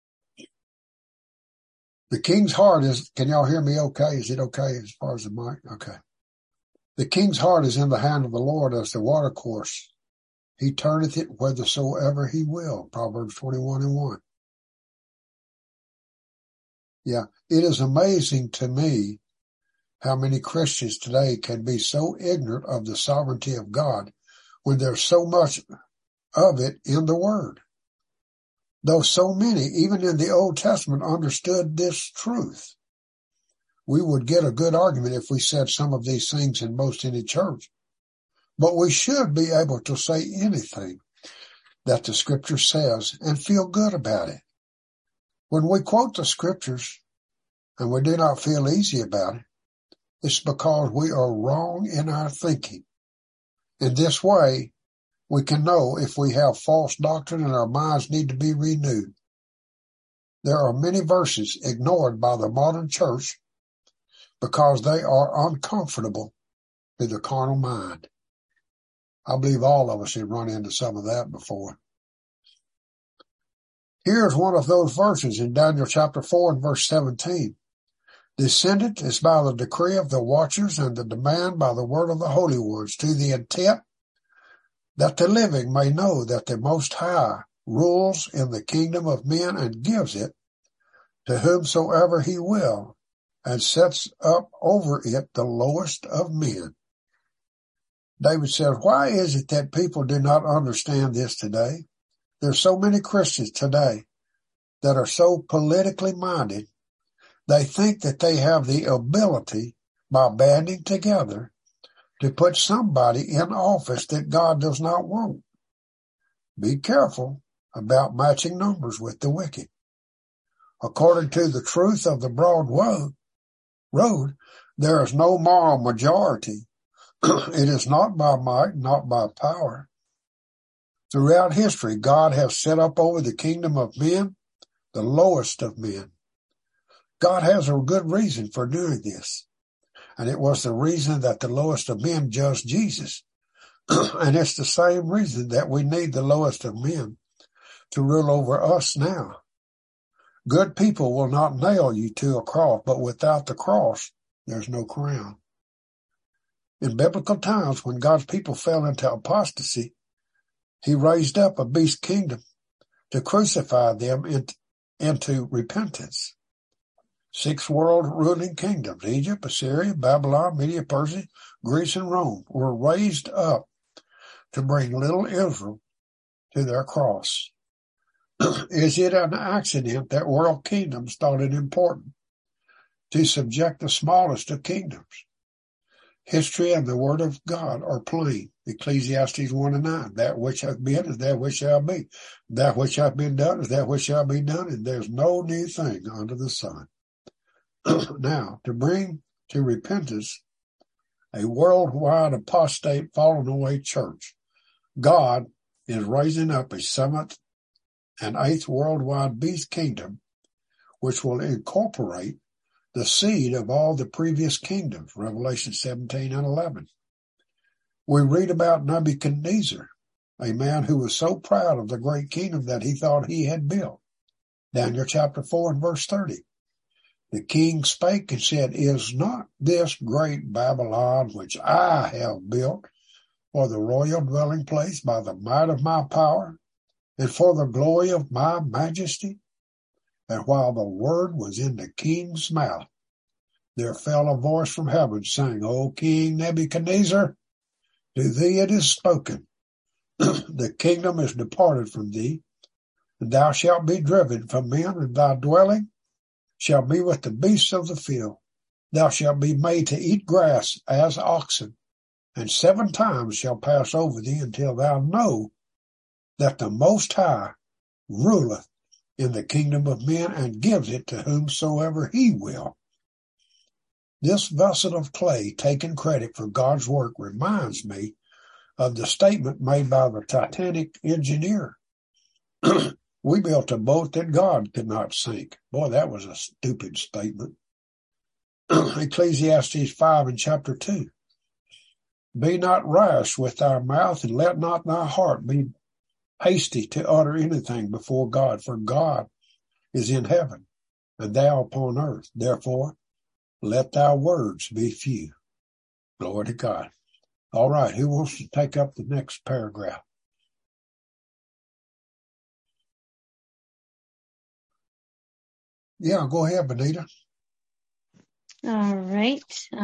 The king's heart is, can y'all hear me okay? Is it okay as far as the mic? Okay. The king's heart is in the hand of the Lord as the watercourse. He turneth it whithersoever he will. Proverbs 21:1. Yeah, it is amazing to me how many Christians today can be so ignorant of the sovereignty of God when there's so much of it in the Word. Though so many, even in the Old Testament, understood this truth. We would get a good argument if we said some of these things in most any church. But we should be able to say anything that the Scripture says and feel good about it. When we quote the Scriptures and we do not feel easy about it, it's because we are wrong in our thinking. In this way, we can know if we have false doctrine and our minds need to be renewed. There are many verses ignored by the modern church because they are uncomfortable to the carnal mind. I believe all of us have run into some of that before. Here's one of those verses in Daniel chapter 4 and verse 17. Descendant is by the decree of the watchers and the demand by the word of the holy ones, to the intent that the living may know that the Most High rules in the kingdom of men and gives it to whomsoever he will, and sets up over it the lowest of men. David said, why is it that people do not understand this today? There's so many Christians today that are so politically minded, they think that they have the ability, by banding together, to put somebody in office that God does not want. Be careful about matching numbers with the wicked. According to the truth of the broad road, there is no moral majority. It is not by might, not by power. Throughout history, God has set up over the kingdom of men the lowest of men. God has a good reason for doing this. And it was the reason that the lowest of men judged Jesus. And it's the same reason that we need the lowest of men to rule over us now. Good people will not nail you to a cross, but without the cross, there's no crown. In biblical times, when God's people fell into apostasy, he raised up a beast kingdom to crucify them into repentance. 6 world ruling kingdoms, Egypt, Assyria, Babylon, Media, Persia, Greece, and Rome, were raised up to bring little Israel to their cross. Is it an accident that world kingdoms thought it important to subject the smallest of kingdoms? History and the word of God are plain. Ecclesiastes 1:9. That which hath been is that which shall be. That which hath been done is that which shall be done, and there's no new thing under the sun. Now, to bring to repentance a worldwide apostate fallen away church, God is raising up a 7th and 8th worldwide beast kingdom, which will incorporate the seed of all the previous kingdoms, Revelation 17:11. We read about Nebuchadnezzar, a man who was so proud of the great kingdom that he thought he had built. Daniel chapter 4 and verse 30. The king spake and said, is not this great Babylon which I have built for the royal dwelling place by the might of my power and for the glory of my majesty? And while the word was in the king's mouth, there fell a voice from heaven saying, O King Nebuchadnezzar, to thee it is spoken, The kingdom is departed from thee, and thou shalt be driven from men, and thy dwelling shall be with the beasts of the field. Thou shalt be made to eat grass as oxen, and 7 times shall pass over thee until thou know that the Most High ruleth in the kingdom of men and gives it to whomsoever he will. This vessel of clay taking credit for God's work reminds me of the statement made by the Titanic engineer. We built a boat that God could not sink. Boy, that was a stupid statement. Ecclesiastes 5 and chapter 2. Be not rash with thy mouth, and let not thy heart be hasty to utter anything before God, for God is in heaven, and thou upon earth. Therefore, let thy words be few. Glory to God. All right, who wants to take up the next paragraph? Yeah, go ahead, Benita. All right.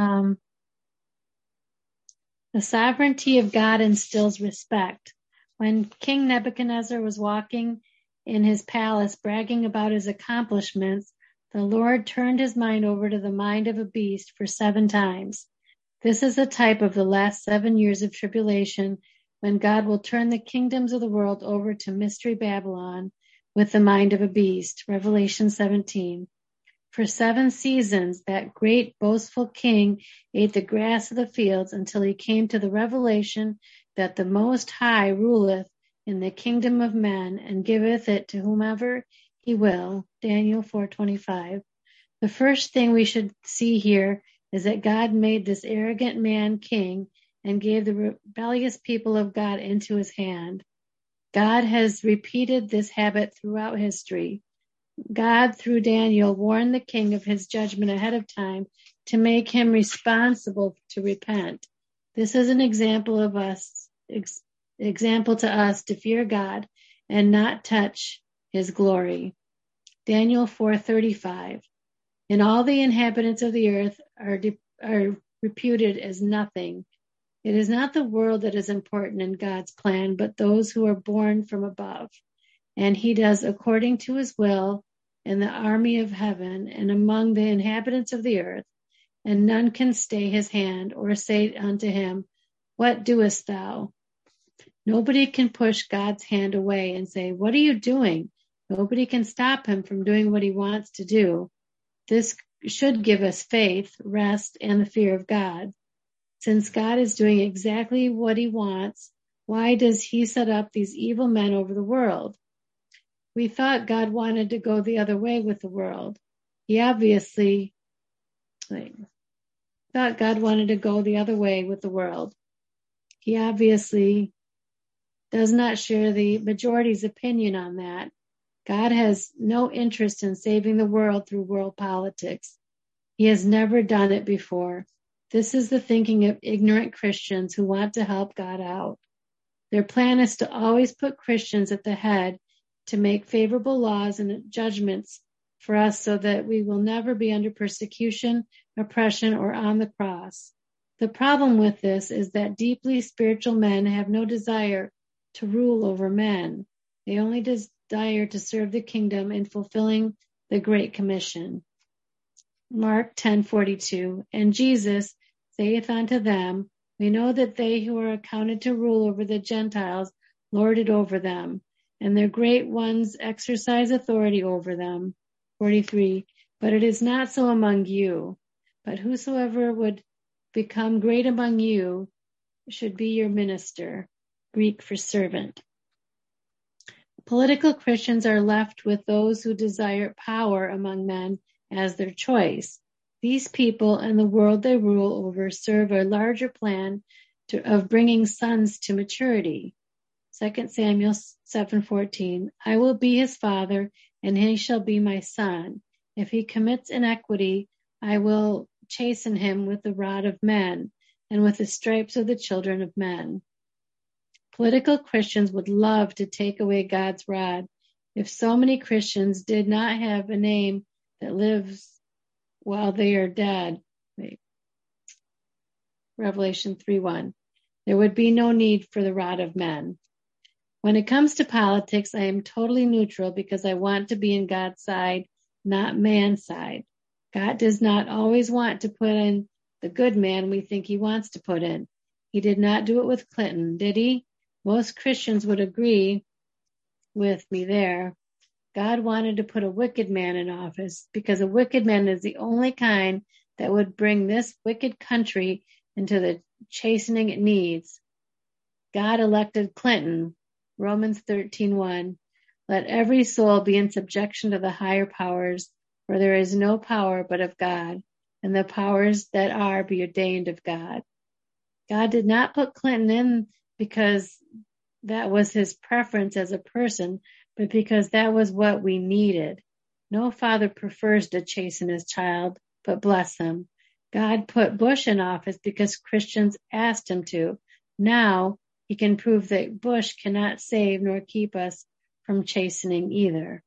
The sovereignty of God instills respect. When King Nebuchadnezzar was walking in his palace bragging about his accomplishments, the Lord turned his mind over to the mind of a beast for 7 times. This is a type of the last 7 years of tribulation, when God will turn the kingdoms of the world over to Mystery Babylon with the mind of a beast. Revelation 17. For 7 seasons, that great boastful king ate the grass of the fields until he came to the revelation that the Most High ruleth in the kingdom of men and giveth it to whomever he will. Daniel 4:25. The first thing we should see here is that God made this arrogant man king and gave the rebellious people of God into his hand. God has repeated this habit throughout history. God, through Daniel, warned the king of his judgment ahead of time to make him responsible to repent. This is an example to us to fear God and not touch his glory. Daniel 4:35. And all the inhabitants of the earth are reputed as nothing. It is not the world that is important in God's plan, but those who are born from above. And he does according to his will in the army of heaven and among the inhabitants of the earth, and none can stay his hand or say unto him, what doest thou? Nobody can push God's hand away and say, what are you doing? Nobody can stop him from doing what he wants to do. This should give us faith, rest, and the fear of God. Since God is doing exactly what he wants, why does he set up these evil men over the world? We thought God wanted to go the other way with the world. He obviously thought God wanted to go the other way with the world. He obviously does not share the majority's opinion on that. God has no interest in saving the world through world politics. He has never done it before. This is the thinking of ignorant Christians who want to help God out. Their plan is to always put Christians at the head to make favorable laws and judgments for us so that we will never be under persecution, oppression, or on the cross. The problem with this is that deeply spiritual men have no desire to rule over men. They only desire to serve the kingdom in fulfilling the Great Commission. Mark 10:42. And Jesus saith unto them, we know that they who are accounted to rule over the Gentiles lord it over them, and their great ones exercise authority over them. 43. But it is not so among you, but whosoever would become great among you should be your minister. Greek for servant. Political Christians are left with those who desire power among men as their choice. These people and the world they rule over serve a larger plan of bringing sons to maturity. 2 Samuel 7:14. I will be his father, and he shall be my son. If he commits iniquity, I will chasten him with the rod of men and with the stripes of the children of men. Political Christians would love to take away God's rod. If so many Christians did not have a name that lives while they are dead, Revelation 3:1, there would be no need for the rod of men. When it comes to politics, I am totally neutral because I want to be in God's side, not man's side. God does not always want to put in the good man we think he wants to put in. He did not do it with Clinton, did he? Most Christians would agree with me there. God wanted to put a wicked man in office because a wicked man is the only kind that would bring this wicked country into the chastening it needs. God elected Clinton. Romans 13:1. Let every soul be in subjection to the higher powers, for there is no power but of God, and the powers that are be ordained of God. God did not put Clinton in because that was his preference as a person, but because that was what we needed. No father prefers to chasten his child, but bless him. God put Bush in office because Christians asked him to. Now he can prove that Bush cannot save nor keep us from chastening either.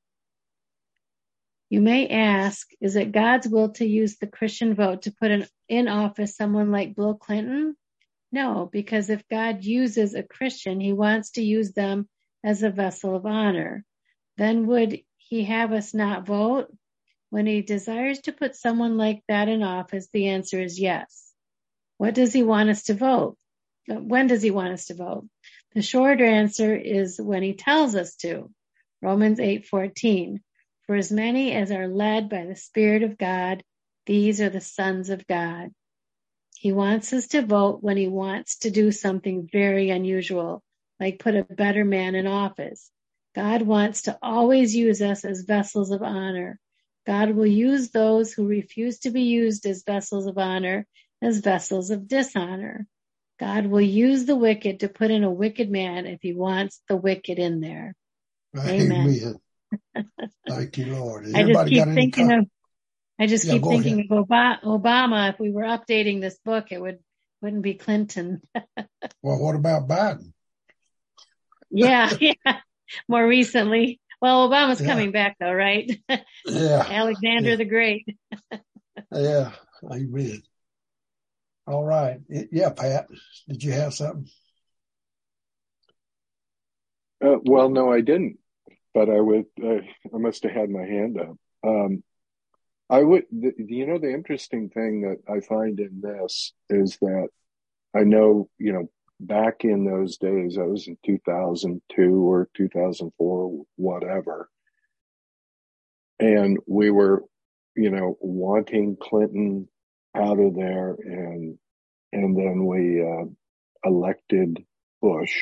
You may ask, is it God's will to use the Christian vote to put in office someone like Bill Clinton? No, because if God uses a Christian, he wants to use them as a vessel of honor. Then would he have us not vote? When he desires to put someone like that in office, the answer is yes. What does he want us to vote? When does he want us to vote? The short answer is when he tells us to. Romans 8:14. For as many as are led by the Spirit of God, these are the sons of God. He wants us to vote when he wants to do something very unusual, like put a better man in office. God wants to always use us as vessels of honor. God will use those who refuse to be used as vessels of honor as vessels of dishonor. God will use the wicked to put in a wicked man if he wants the wicked in there. Amen. Thank you, Lord. I just keep thinking of Obama. If we were updating this book, it wouldn't be Clinton. Well, what about Biden? Yeah. More recently. Well, Obama's coming back though, right? Yeah. Alexander the Great. Yeah. Amen. All right. Yeah, Pat, did you have something? Well, no, I didn't, but I must have had my hand up. The interesting thing that I find in this is that I know, back in those days, I was in 2002 or 2004, whatever. And we were, wanting Clinton out of there, and then we elected Bush.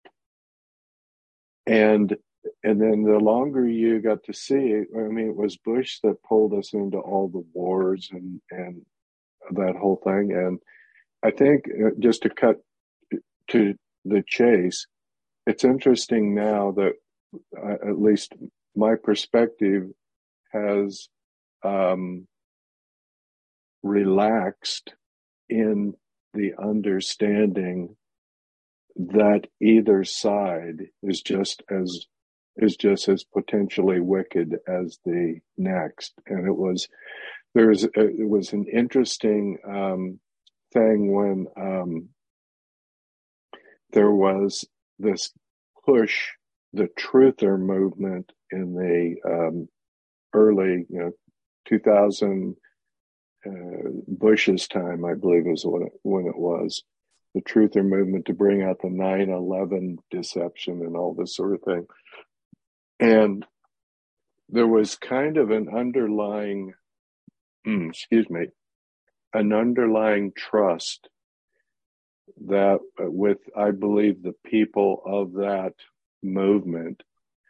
And then the longer you got to see it, it was Bush that pulled us into all the wars and that whole thing. And I think just to cut to the chase, it's interesting now that at least my perspective has relaxed in the understanding that either side is just as potentially wicked as the next. And it was an interesting thing when there was this push, the truther movement in the early 2000 Bush's time, I believe is when it was, the truther movement to bring out the 9/11 deception and all this sort of thing. And there was kind of an underlying trust that with, I believe, the people of that movement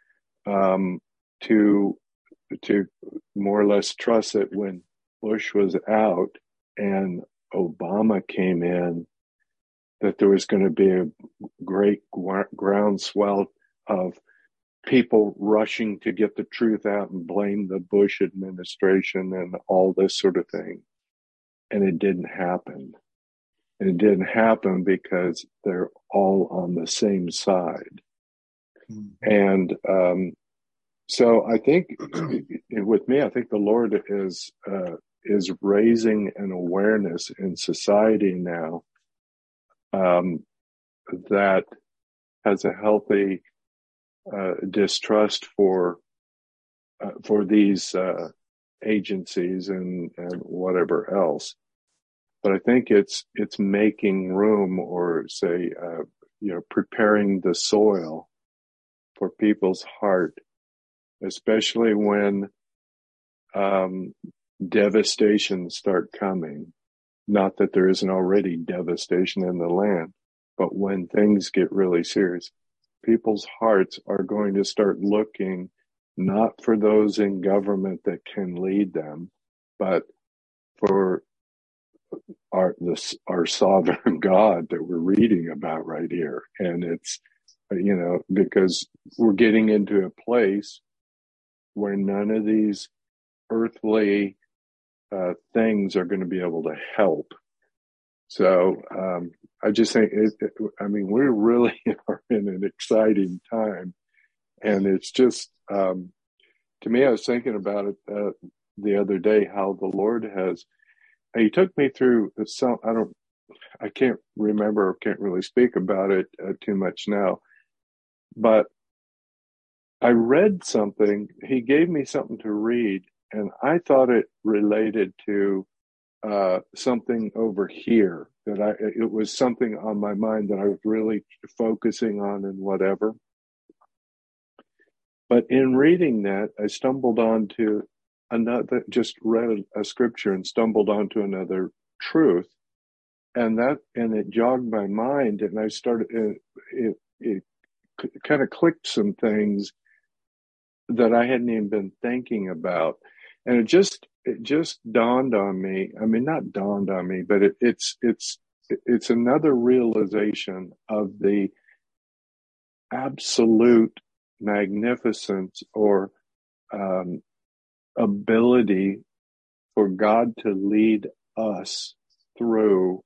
to more or less trust that when Bush was out and Obama came in, that there was going to be a great groundswell of people rushing to get the truth out and blame the Bush administration and all this sort of thing. And it didn't happen. And it didn't happen because they're all on the same side. Mm-hmm. And so I think with me, I think the Lord is raising an awareness in society now that has a healthy distrust for these agencies and whatever else. But I think it's making room, or say, preparing the soil for people's heart, especially when devastations start coming. Not that there isn't already devastation in the land, but when things get really serious, people's hearts are going to start looking not for those in government that can lead them, but for our sovereign God that we're reading about right here. And it's, because we're getting into a place where none of these earthly things are going to be able to help. So I just think, we really are in an exciting time. And it's just, to me, I was thinking about it the other day, how the Lord he took me through I can't remember, or can't really speak about it too much now, but I read something. He gave me something to read, and I thought it related to something over here, it was something on my mind that I was really focusing on and whatever. But in reading that, I stumbled onto just read a scripture and stumbled onto another truth, and it jogged my mind, and I started, it kind of clicked some things that I hadn't even been thinking about. And it just dawned on me. I mean, not dawned on me, but it's another realization of the absolute magnificence or ability for God to lead us through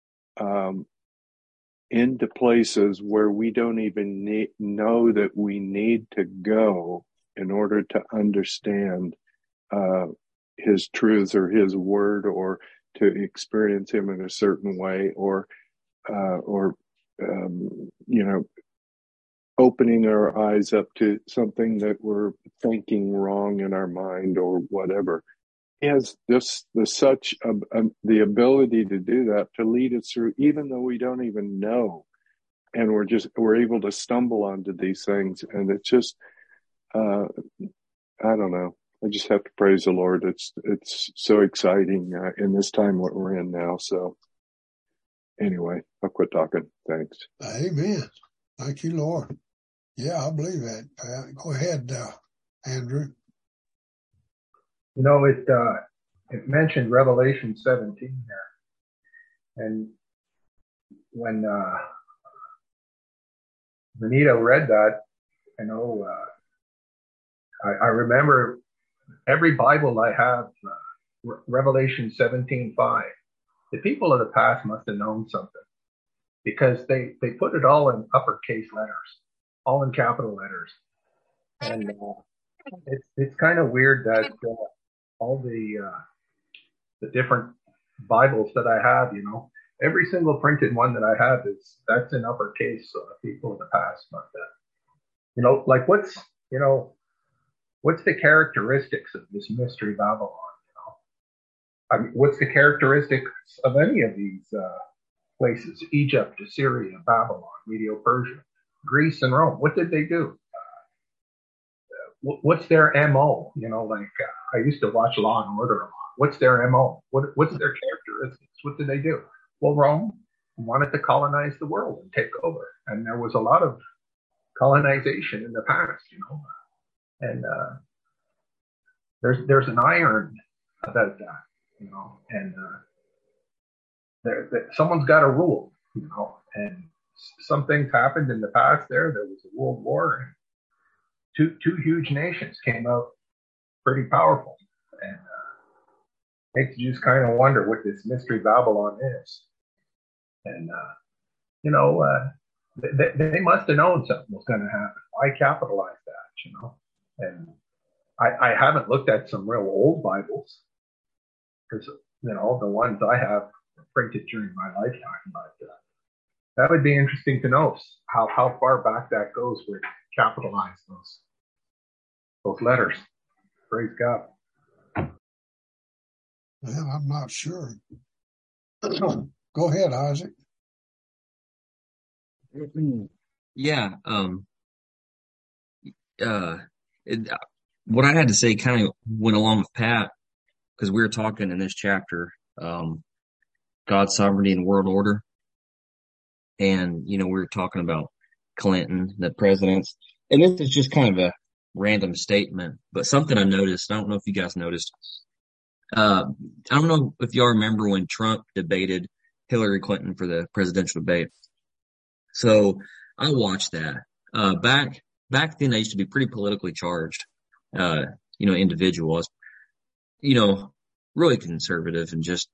into places where we don't even know that we need to go in order to understand his truths or his word, or to experience him in a certain way, or opening our eyes up to something that we're thinking wrong in our mind or whatever. He has the ability to do that, to lead us through, even though we don't even know. And we're able to stumble onto these things. And it's just, I don't know. I just have to praise the Lord. It's so exciting in this time what we're in now. So anyway, I'll quit talking. Thanks. Amen. Thank you, Lord. Yeah, I believe that. Go ahead, Andrew. It mentioned Revelation 17 there. And when Benito read that, I remember every Bible I have, Revelation 17:5. The people of the past must have known something, because they put it all in uppercase letters, all in capital letters. And it's kind of weird that all the different Bibles that I have, every single printed one that I have that's in uppercase. So the people of the past must have, like what's the characteristics of this mystery Babylon? I mean, what's the characteristics of any of these places? Egypt, Assyria, Babylon, Medo-Persia, Greece, and Rome. What did they do? What's their MO? I used to watch Law and Order a lot. What's their MO? What's their characteristics? What did they do? Well, Rome wanted to colonize the world and take over. And there was a lot of colonization in the past, And there's an iron about that, and someone's got to rule, and some things happened in the past there. There was a world war, and two huge nations came out pretty powerful, and makes you just kind of wonder what this mystery Babylon is. And they must have known something was going to happen. Why capitalize that, And I haven't looked at some real old Bibles, because the ones I have were printed during my lifetime, but That would be interesting to know how far back that goes where they capitalize those letters. Praise God. Well, I'm not sure. Go ahead, Isaac. Yeah. What I had to say kind of went along with Pat, because we were talking in this chapter, God's sovereignty and world order. And, we were talking about Clinton, the presidents. And this is just kind of a random statement, but something I noticed, I don't know if you guys noticed. I don't know if y'all remember when Trump debated Hillary Clinton for the presidential debate. So I watched that. Back then I used to be pretty politically charged, individual. I was, really conservative and just,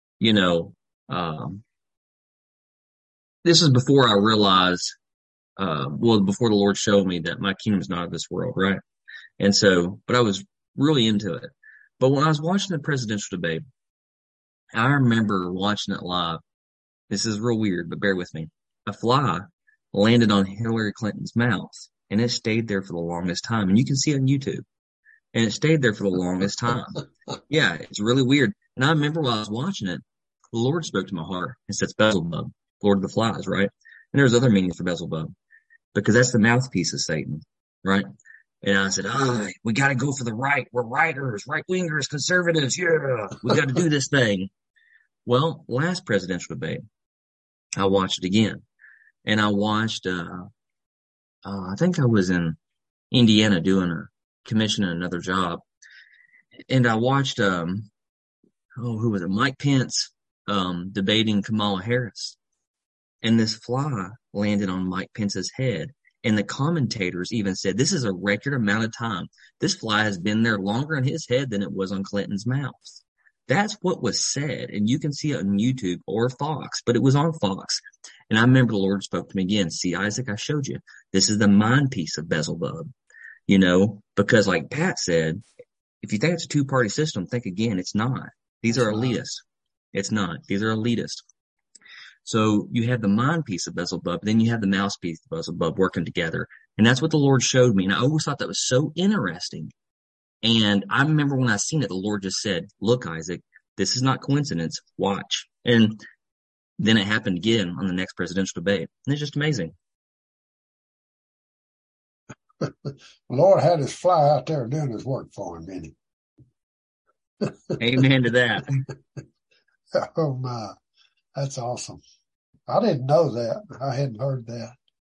this is before I realized, before the Lord showed me that my kingdom is not of this world, right? And so, but I was really into it. But when I was watching the presidential debate, I remember watching it live. This is real weird, but bear with me. A fly landed on Hillary Clinton's mouth, and it stayed there for the longest time. And you can see it on YouTube. And it stayed there for the longest time. Yeah, it's really weird. And I remember while I was watching it, the Lord spoke to my heart and said, Beelzebub, Lord of the Flies, right? And there's other meanings for Beelzebub, because that's the mouthpiece of Satan, right? And I said, we got to go for the right. We're righters, right-wingers, conservatives. Yeah, we got to do this thing. Well, last presidential debate, I watched it again. And I watched, I think I was in Indiana doing a commission in another job. And I watched, who was it? Mike Pence, debating Kamala Harris. And this fly landed on Mike Pence's head. And the commentators even said, this is a record amount of time. This fly has been there longer on his head than it was on Clinton's mouth. That's what was said. And you can see it on YouTube or Fox, but it was on Fox. And I remember the Lord spoke to me again. See, Isaac, I showed you. This is the mind piece of Beelzebub, because like Pat said, if you think it's a two-party system, think again. It's not. These are elitists. It's not. These are elitists. So you have the mind piece of Beelzebub, then you have the mouse piece of Beelzebub working together. And that's what the Lord showed me. And I always thought that was so interesting. And I remember when I seen it, the Lord just said, look, Isaac, this is not coincidence. Watch. And then it happened again on the next presidential debate. And it's just amazing. The Lord had his fly out there doing his work for him, didn't he? Amen to that. Oh, my. That's awesome. I didn't know that. I hadn't heard that.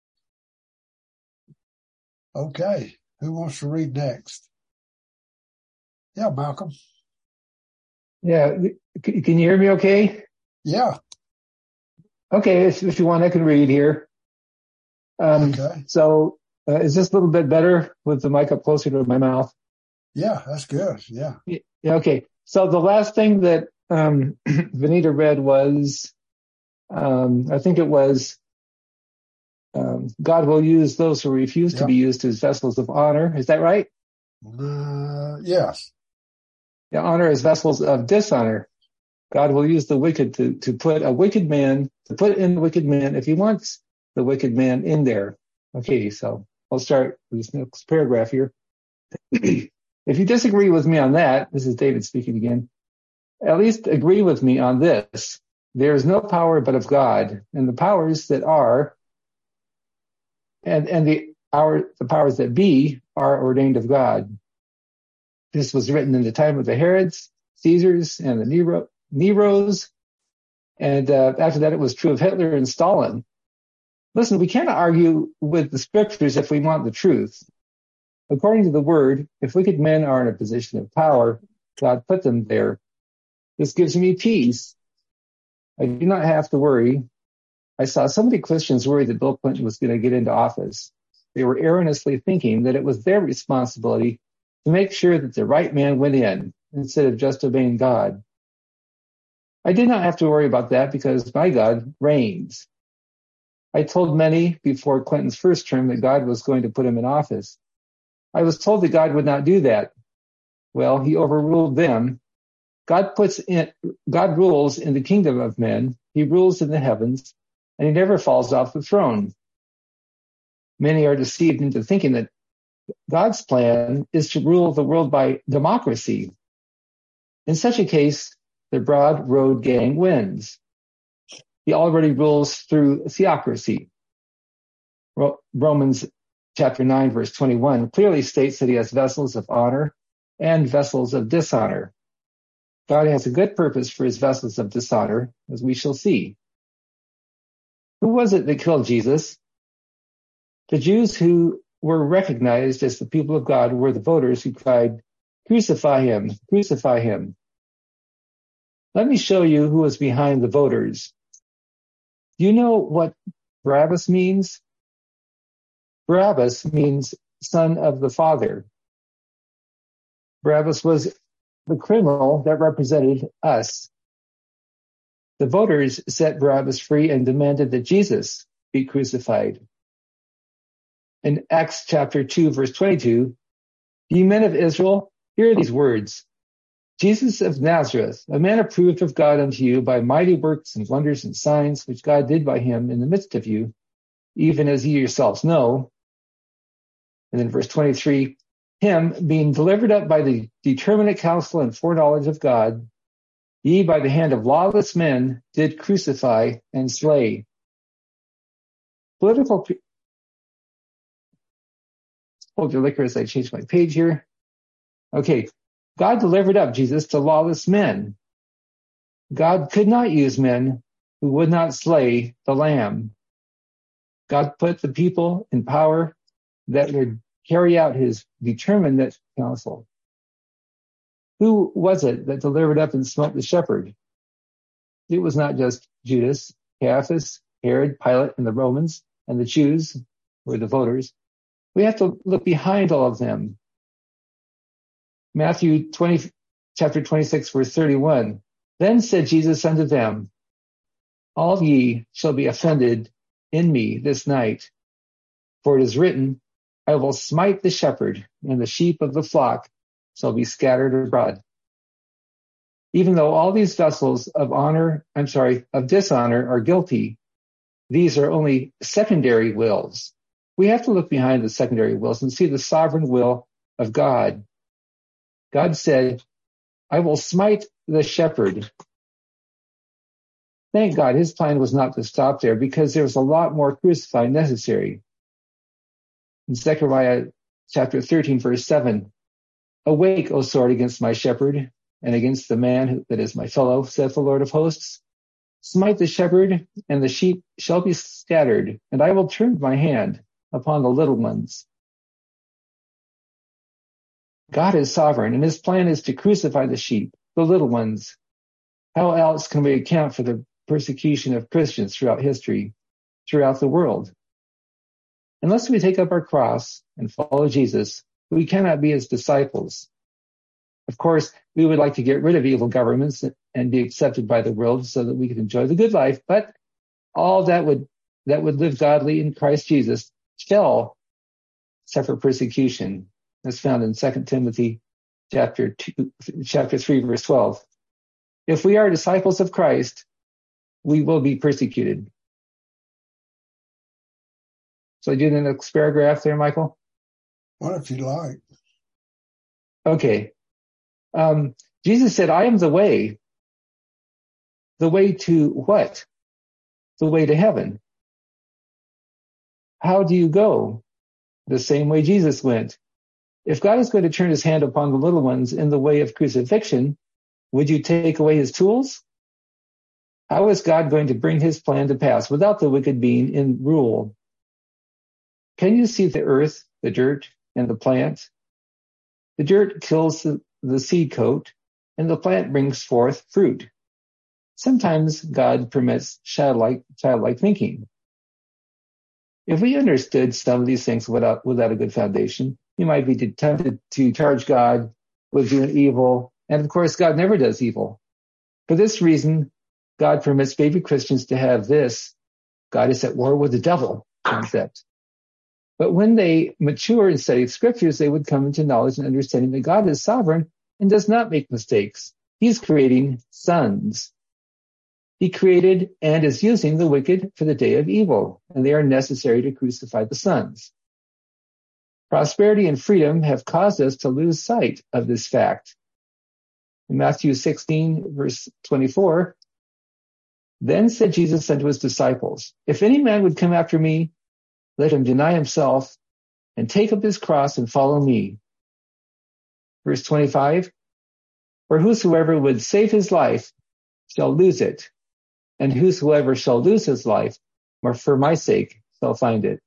Okay. Who wants to read next? Yeah, Malcolm. Yeah. Can you hear me okay? Yeah. Okay. If you want, I can read here. Okay. So is this a little bit better with the mic up closer to my mouth? Yeah, that's good. Yeah. Yeah. Okay. So the last thing that Vanita read was, I think it was, God will use those who refuse to be used as vessels of honor. Is that right? Yes. Yeah, honor as vessels of dishonor. God will use the wicked to put in the wicked man if he wants the wicked man in there. Okay, so I'll start with this next paragraph here. If you disagree with me on that, this is David speaking again, at least agree with me on this. There is no power but of God, and the powers that are, and the powers that be are ordained of God. This was written in the time of the Herods, Caesars, and the Neros, and after that it was true of Hitler and Stalin. Listen, we cannot argue with the scriptures if we want the truth. According to the word, if wicked men are in a position of power, God put them there. This gives me peace. I do not have to worry. I saw so many Christians worried that Bill Clinton was going to get into office. They were erroneously thinking that it was their responsibility to make sure that the right man went in instead of just obeying God. I did not have to worry about that because my God reigns. I told many before Clinton's first term that God was going to put him in office. I was told that God would not do that. Well, he overruled them. God rules in the kingdom of men. He rules in the heavens. and he never falls off the throne. Many are deceived into thinking that God's plan is to rule the world by democracy. In such a case, the broad road gang wins. He already rules through theocracy. Romans chapter 9, verse 21 clearly states that he has vessels of honor and vessels of dishonor. God has a good purpose for his vessels of dishonor, as we shall see. Who was it that killed Jesus? The Jews who were recognized as the people of God were the voters who cried, "Crucify him, crucify him." Let me show you who was behind the voters. Do you know what Barabbas means? Barabbas means son of the father. Barabbas was the criminal that represented us. The voters set Barabbas free and demanded that Jesus be crucified. In Acts chapter 2, verse 22, "Ye men of Israel, hear these words. Jesus of Nazareth, a man approved of God unto you by mighty works and wonders and signs, which God did by him in the midst of you, even as ye yourselves know." And then verse 23, "Him being delivered up by the determinate counsel and foreknowledge of God, ye by the hand of lawless men did crucify and slay." Hold your liquor as I change my page here. Okay. God delivered up Jesus to lawless men. God could not use men who would not slay the Lamb. God put the people in power that would carry out his determinate counsel. Who was it that delivered up and smote the shepherd? It was not just Judas, Caiaphas, Herod, Pilate, and the Romans, and the Jews, were the voters. We have to look behind all of them. Matthew chapter 26, verse 31. "Then said Jesus unto them, All ye shall be offended in me this night. For it is written, I will smite the shepherd, and the sheep of the flock shall be scattered abroad." Even though all these vessels of dishonor are guilty, these are only secondary wills. We have to look behind the secondary wills and see the sovereign will of God. God said, "I will smite the shepherd." Thank God his plan was not to stop there, because there was a lot more crucifying necessary. In Zechariah chapter 13, verse 7, "Awake, O sword, against my shepherd, and against the man that is my fellow, saith the Lord of hosts. Smite the shepherd, and the sheep shall be scattered, and I will turn my hand upon the little ones." God is sovereign, and his plan is to crucify the sheep, the little ones. How else can we account for the persecution of Christians throughout history, throughout the world? Unless we take up our cross and follow Jesus, we cannot be his disciples. Of course, we would like to get rid of evil governments and be accepted by the world so that we can enjoy the good life, but all that would live godly in Christ Jesus shall suffer persecution. That's found in 2 Timothy chapter 3, verse 12. If we are disciples of Christ, we will be persecuted. So I do the next paragraph there, Michael? What if you like? Okay. Jesus said, "I am the way." The way to what? The way to heaven. How do you go? The same way Jesus went. If God is going to turn his hand upon the little ones in the way of crucifixion, would you take away his tools? How is God going to bring his plan to pass without the wicked being in rule? Can you see the earth, the dirt, and the plant? The dirt kills the seed coat, and the plant brings forth fruit. Sometimes God permits childlike thinking. If we understood some of these things without a good foundation, we might be tempted to charge God with doing evil. And of course, God never does evil. For this reason, God permits baby Christians to have this "God is at war with the devil" concept. But when they mature and study scriptures, they would come into knowledge and understanding that God is sovereign and does not make mistakes. He's creating sons. He created and is using the wicked for the day of evil, and they are necessary to crucify the sons. Prosperity and freedom have caused us to lose sight of this fact. In Matthew 16, verse 24, then said Jesus unto his disciples, if any man would come after me, let him deny himself and take up his cross and follow me. Verse 25, for whosoever would save his life shall lose it, and whosoever shall lose his life for my sake shall find it.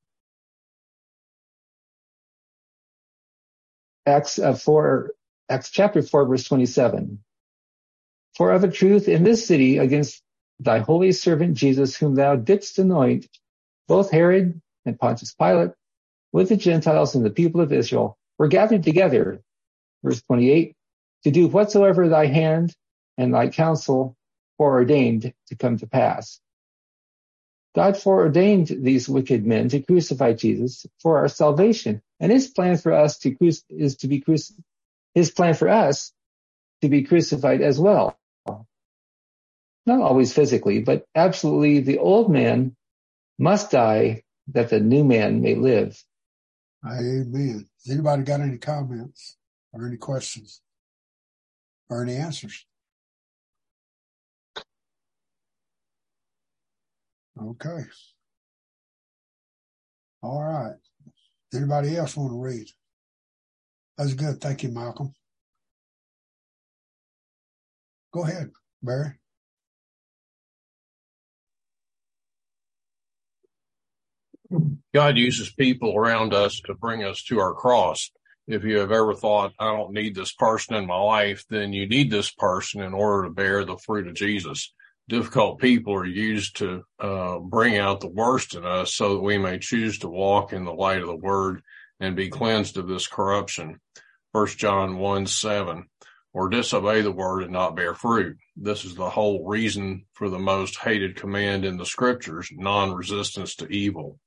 Acts chapter 4, verse 27. For of a truth in this city against thy holy servant Jesus, whom thou didst anoint, both Herod and Pontius Pilate, with the Gentiles and the people of Israel, were gathered together, verse 28, to do whatsoever thy hand and thy counsel foreordained to come to pass. God foreordained these wicked men to crucify Jesus for our salvation, and his plan for us to be crucified as well. Not always physically, but absolutely the old man must die that the new man may live. Amen. Has anybody got any comments or any questions or any answers? Okay. All right. Anybody else want to read? That's good. Thank you, Malcolm. Go ahead, Barry. God uses people around us to bring us to our cross. If you have ever thought, I don't need this person in my life, then you need this person in order to bear the fruit of Jesus. Difficult people are used to bring out the worst in us so that we may choose to walk in the light of the word and be cleansed of this corruption. 1 John 1:7, or disobey the word and not bear fruit. This is the whole reason for the most hated command in the scriptures, non-resistance to evil.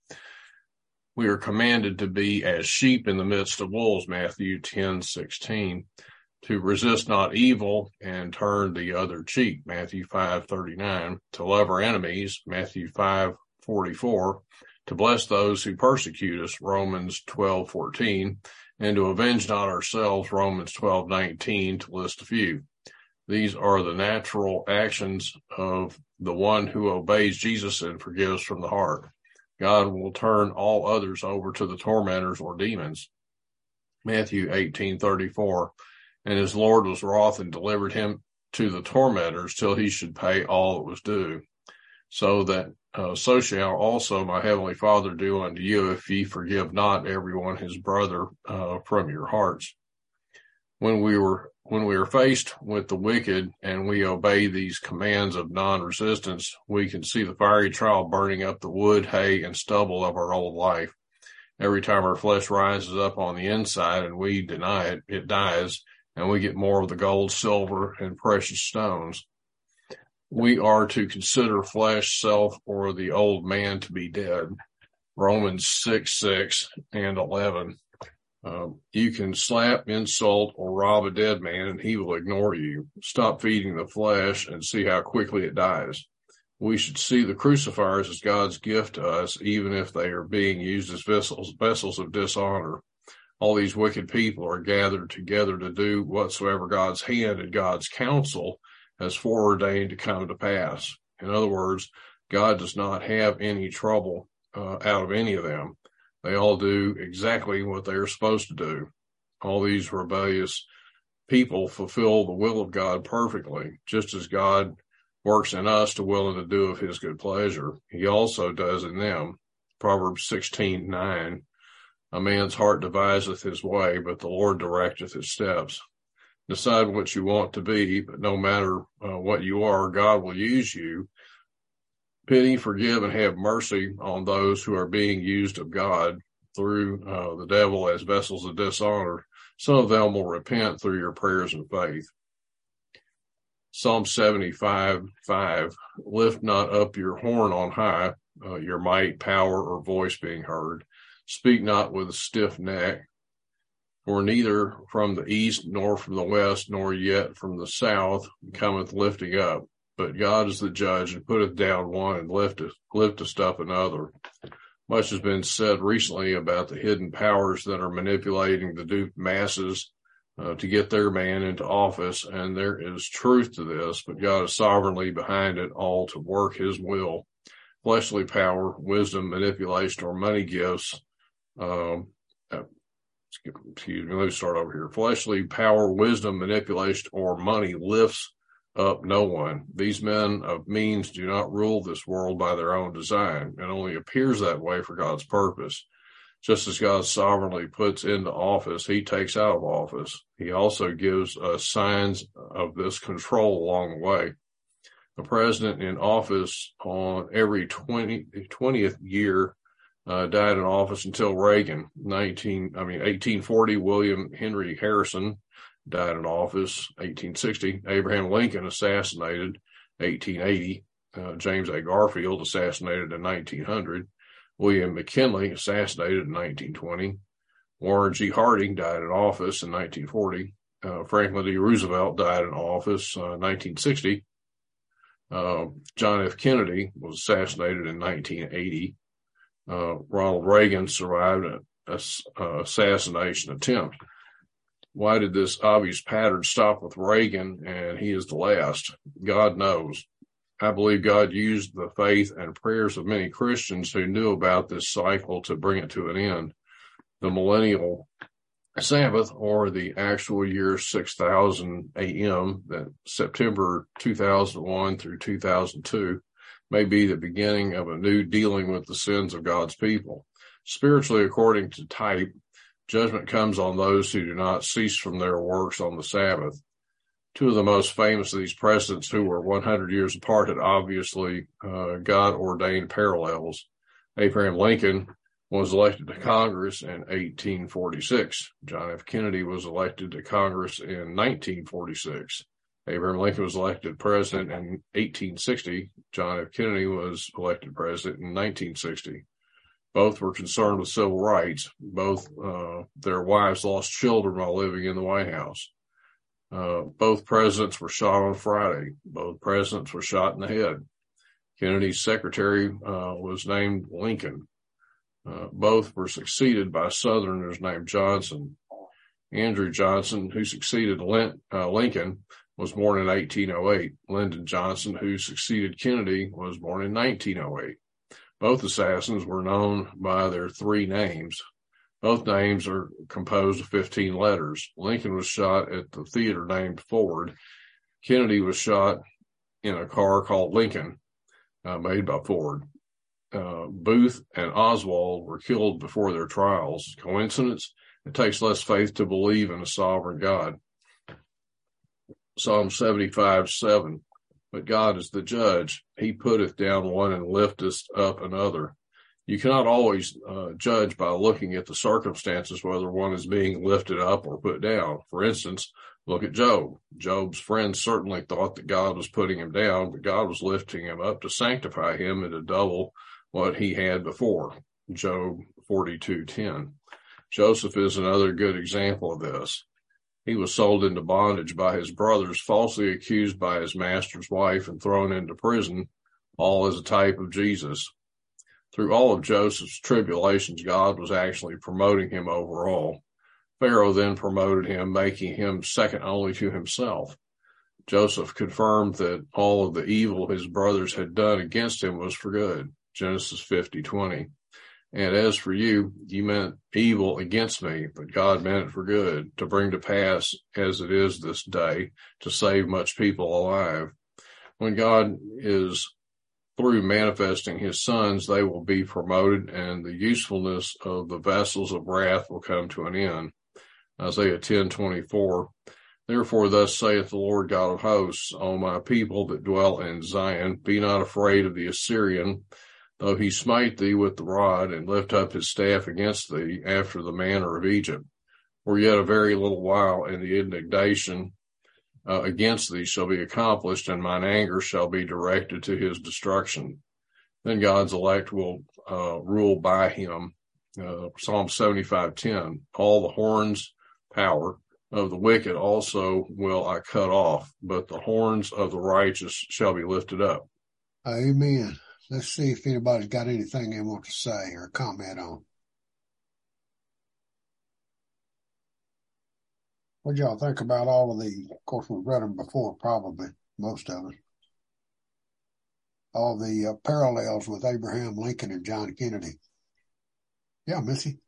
We are commanded to be as sheep in the midst of wolves, Matthew 10:16. To resist not evil and turn the other cheek, Matthew 5:39, to love our enemies, Matthew 5:44, to bless those who persecute us, Romans 12:14, and to avenge not ourselves, Romans 12:19, to list a few. These are the natural actions of the one who obeys Jesus and forgives from the heart. God will turn all others over to the tormentors or demons, Matthew 18:34. And his Lord was wroth and delivered him to the tormentors till he should pay all that was due. So shall also my heavenly Father do unto you, if ye forgive not everyone his brother from your hearts. When we are faced with the wicked and we obey these commands of non-resistance, we can see the fiery trial burning up the wood, hay, and stubble of our old life. Every time our flesh rises up on the inside and we deny it, it dies, and we get more of the gold, silver, and precious stones. We are to consider flesh, self, or the old man to be dead. Romans 6:6 and 11. You can slap, insult, or rob a dead man, and he will ignore you. Stop feeding the flesh and see how quickly it dies. We should see the crucifiers as God's gift to us, even if they are being used as vessels of dishonor. All these wicked people are gathered together to do whatsoever God's hand and God's counsel has foreordained to come to pass. In other words, God does not have any trouble out of any of them. They all do exactly what they are supposed to do. All these rebellious people fulfill the will of God perfectly, just as God works in us to will and to do of his good pleasure. He also does in them. Proverbs 16:9. A man's heart deviseth his way, but the Lord directeth his steps. Decide what you want to be, but no matter what you are, God will use you. Pity, forgive, and have mercy on those who are being used of God through the devil as vessels of dishonor. Some of them will repent through your prayers and faith. Psalm 75:5. Lift not up your horn on high, your might, power, or voice being heard. Speak not with a stiff neck, for neither from the east, nor from the west, nor yet from the south cometh lifting up. but God is the judge and putteth down one and lifteth up another. Much has been said recently about the hidden powers that are manipulating the duped masses to get their man into office, and there is truth to this, but God is sovereignly behind it all to work his will. Fleshly power, wisdom, manipulation, or money gifts. Excuse me, let me start over here. Fleshly power, wisdom, manipulation, or money lifts up no one. These men of means do not rule this world by their own design. It only appears that way for God's purpose. Just as God sovereignly puts into office, he takes out of office. He also gives us signs of this control along the way. The president in office on every 20th year died in office until Reagan. 1840, William Henry Harrison died in office. 1860, Abraham Lincoln assassinated. 1880, James A. Garfield assassinated in 1900. William McKinley assassinated in 1920. Warren G. Harding died in office in 1940. Franklin D. Roosevelt died in office in 1960. John F. Kennedy was assassinated in 1980. Ronald Reagan survived an assassination attempt. Why did this obvious pattern stop with Reagan and he is the last? God knows. I believe God used the faith and prayers of many Christians who knew about this cycle to bring it to an end. The millennial Sabbath, or the actual year 6000 AM, that September 2001 through 2002, may be the beginning of a new dealing with the sins of God's people. Spiritually, according to type, judgment comes on those who do not cease from their works on the Sabbath. Two of the most famous of these presidents, who were 100 years apart, had obviously God-ordained parallels. Abraham Lincoln was elected to Congress in 1846. John F. Kennedy was elected to Congress in 1946. Abraham Lincoln was elected president in 1860. John F. Kennedy was elected president in 1960. Both were concerned with civil rights. Both their wives lost children while living in the White House. Both presidents were shot on Friday. Both presidents were shot in the head. Kennedy's secretary was named Lincoln. Both were succeeded by Southerners named Johnson. Andrew Johnson, who succeeded Lincoln, was born in 1808. Lyndon Johnson, who succeeded Kennedy, was born in 1908. Both assassins were known by their three names. Both names are composed of 15 letters. Lincoln was shot at the theater named Ford. Kennedy was shot in a car called Lincoln, made by Ford. Booth and Oswald were killed before their trials. Coincidence? It takes less faith to believe in a sovereign God. Psalm 75:7. But God is the judge. He putteth down one and lifteth up another. You cannot always judge by looking at the circumstances whether one is being lifted up or put down. For instance, look at Job. Job's friends certainly thought that God was putting him down, but God was lifting him up to sanctify him and to double what he had before. Job 42:10. Joseph is another good example of this. He was sold into bondage by his brothers, falsely accused by his master's wife, and thrown into prison, all as a type of Jesus. Through all of Joseph's tribulations, God was actually promoting him overall. Pharaoh then promoted him, making him second only to himself. Joseph confirmed that all of the evil his brothers had done against him was for good. Genesis 50:20. And as for you, you meant evil against me, but God meant it for good, to bring to pass, as it is this day, to save much people alive. When God is through manifesting his sons, they will be promoted, and the usefulness of the vessels of wrath will come to an end. Isaiah 10:24. Therefore thus saith the Lord God of hosts, O my people that dwell in Zion, be not afraid of the Assyrian, though he smite thee with the rod, and lift up his staff against thee, after the manner of Egypt. For yet a very little while, and the indignation against thee shall be accomplished, and mine anger shall be directed to his destruction. Then God's elect will rule by him. Psalm 75:10. All the horns, power, of the wicked also will I cut off, but the horns of the righteous shall be lifted up. Amen. Let's see if anybody's got anything they want to say or comment on. What y'all think about all of these? Of course, we've read them before, probably, most of us. All the parallels with Abraham Lincoln and John Kennedy. Yeah, Missy.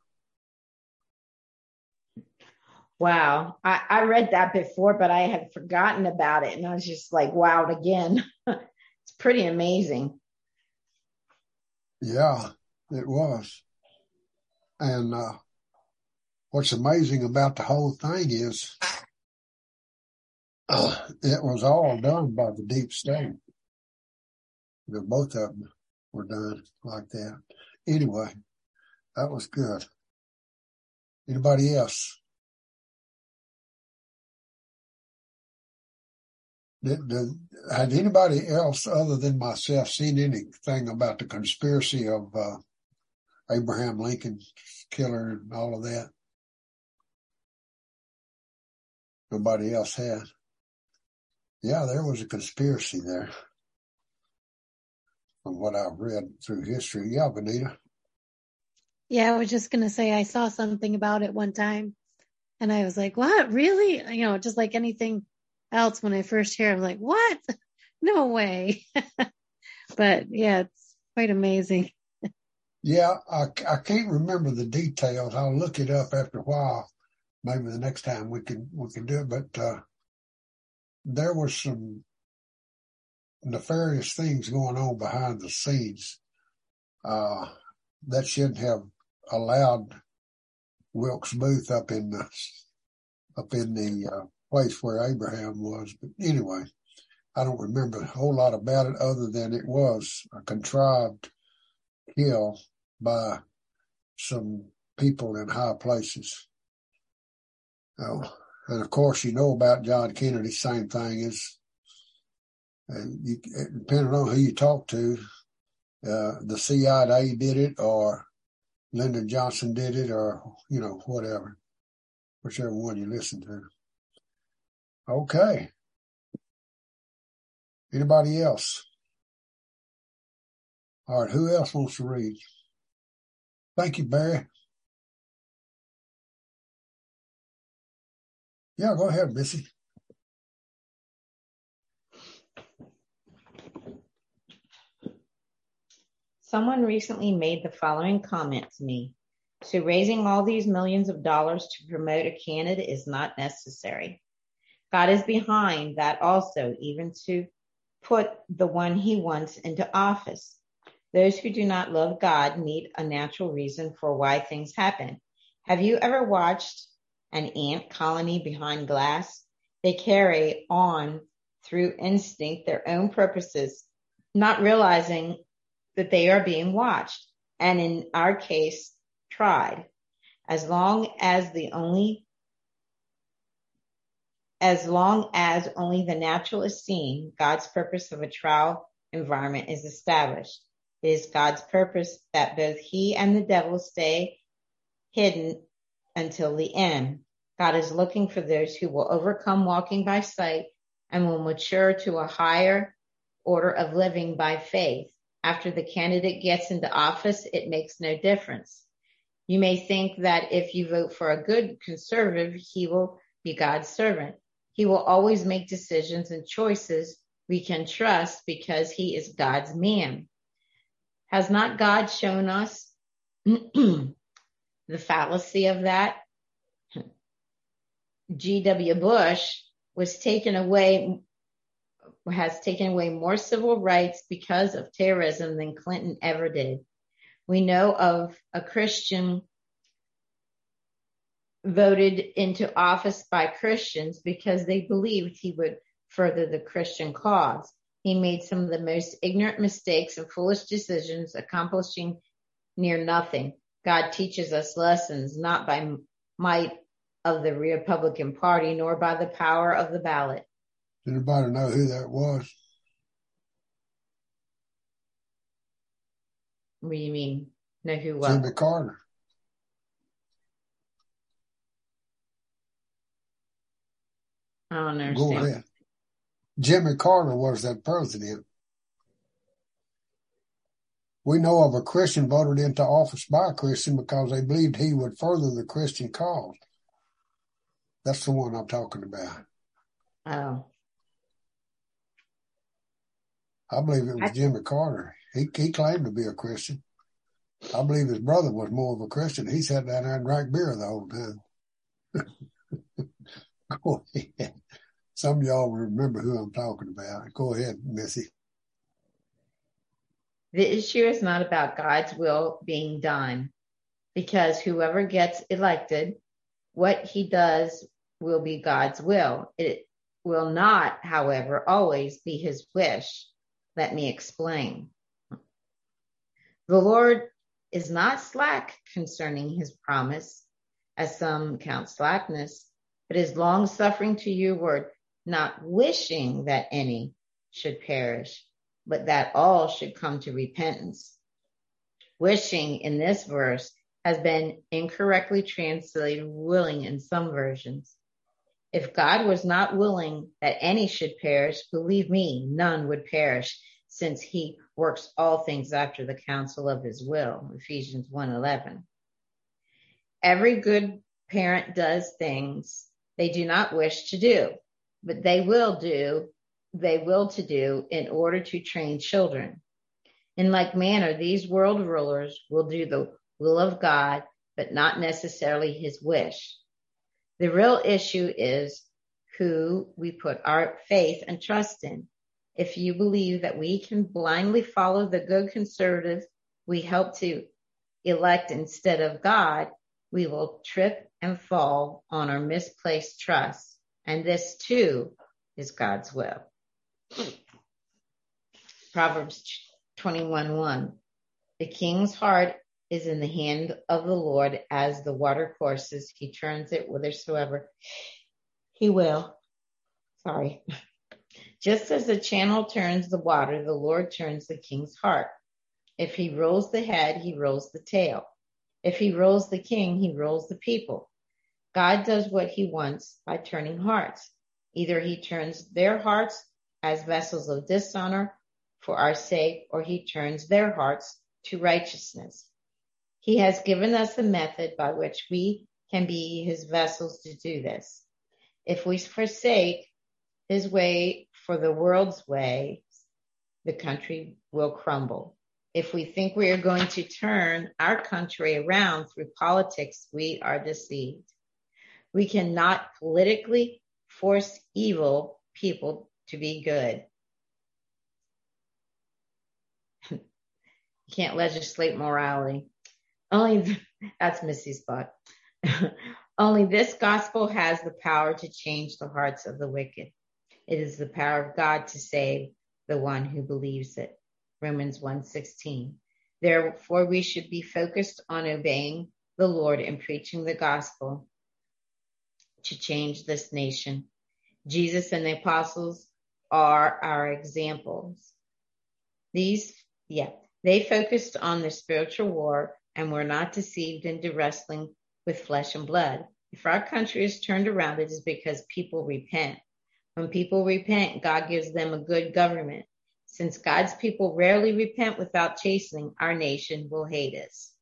Wow. I read that before, but I had forgotten about it. And I was just like, wowed again. It's pretty amazing. Yeah, it was. And what's amazing about the whole thing is it was all done by the deep state. Both of them were done like that. Anyway, that was good. Anybody else? Had anybody else other than myself seen anything about the conspiracy of Abraham Lincoln's killer and all of that? Nobody else had. Yeah, there was a conspiracy there from what I've read through history. Yeah, Benita. Yeah, I was just going to say I saw something about it one time and I was like, what? Really? You know, just like anything else when I first hear it, I'm like, what? No way. But yeah, it's quite amazing. Yeah, I can't remember the details. I'll look it up after a while. Maybe the next time we can do it. But there was some nefarious things going on behind the scenes that shouldn't have allowed Wilkes Booth up in the place where Abraham was. But anyway, I don't remember a whole lot about it other than it was a contrived kill by some people in high places. And of course, you know about John Kennedy, same thing is, depending on who you talk to, the CIA did it or Lyndon Johnson did it or, you know, whatever, whichever one you listen to. Okay. Anybody else? All right, who else wants to read? Thank you, Barry. Yeah, go ahead, Missy. Someone recently made the following comment to me. So raising all these millions of dollars to promote a candidate is not necessary. God is behind that also, even to put the one he wants into office. Those who do not love God need a natural reason for why things happen. Have you ever watched an ant colony behind glass? They carry on through instinct their own purposes, not realizing that they are being watched, and in our case, tried. As long as only the natural is seen, God's purpose of a trial environment is established. It is God's purpose that both he and the devil stay hidden until the end. God is looking for those who will overcome walking by sight and will mature to a higher order of living by faith. After the candidate gets into office, it makes no difference. You may think that if you vote for a good conservative, he will be God's servant. He will always make decisions and choices we can trust because he is God's man. Has not God shown us the fallacy of that? G.W. Bush has taken away more civil rights because of terrorism than Clinton ever did. We know of a Christian voted into office by Christians because they believed he would further the Christian cause. He made some of the most ignorant mistakes and foolish decisions, accomplishing near nothing. God teaches us lessons, not by might of the Republican Party, nor by the power of the ballot. Anybody know who that was? What do you mean? Know who what? Jimmy Carter. I don't understand. Go ahead. Jimmy Carter was that president. We know of a Christian voted into office by a Christian because they believed he would further the Christian cause. That's the one I'm talking about. Oh. I believe it was Jimmy Carter. He claimed to be a Christian. I believe his brother was more of a Christian. He sat down there and drank beer the whole time. Go ahead. Some of y'all remember who I'm talking about. Go ahead, Missy. The issue is not about God's will being done, because whoever gets elected, what he does will be God's will. It will not, however, always be his wish. Let me explain. The Lord is not slack concerning his promise, as some count slackness, but is long-suffering to you, word, not wishing that any should perish, but that all should come to repentance. Wishing in this verse has been incorrectly translated willing in some versions. If God was not willing that any should perish, believe me, none would perish, since he works all things after the counsel of his will. Ephesians 1:11. Every good parent does things they do not wish to do, but they will to do in order to train children. In like manner, these world rulers will do the will of God, but not necessarily his wish. The real issue is who we put our faith and trust in. If you believe that we can blindly follow the good conservative we help to elect instead of God, we will trip and fall on our misplaced trust. And this too is God's will. Proverbs 21:1. The king's heart is in the hand of the Lord as the water courses. He turns it whithersoever he will. Just as the channel turns the water, the Lord turns the king's heart. If he rolls the head, he rolls the tail. If he rolls the king, he rolls the people. God does what he wants by turning hearts. Either he turns their hearts as vessels of dishonor for our sake, or he turns their hearts to righteousness. He has given us a method by which we can be his vessels to do this. If we forsake his way for the world's way, the country will crumble. If we think we are going to turn our country around through politics, we are deceived. We cannot politically force evil people to be good. You can't legislate morality. That's Missy's thought. Only this gospel has the power to change the hearts of the wicked. It is the power of God to save the one who believes it. Romans 1:16. Therefore, we should be focused on obeying the Lord and preaching the gospel to change this nation. Jesus and the apostles are our examples. They focused on the spiritual war and were not deceived into wrestling with flesh and blood. If our country is turned around, it is because people repent. When people repent, God gives them a good government. Since God's people rarely repent without chastening, our nation will hate us.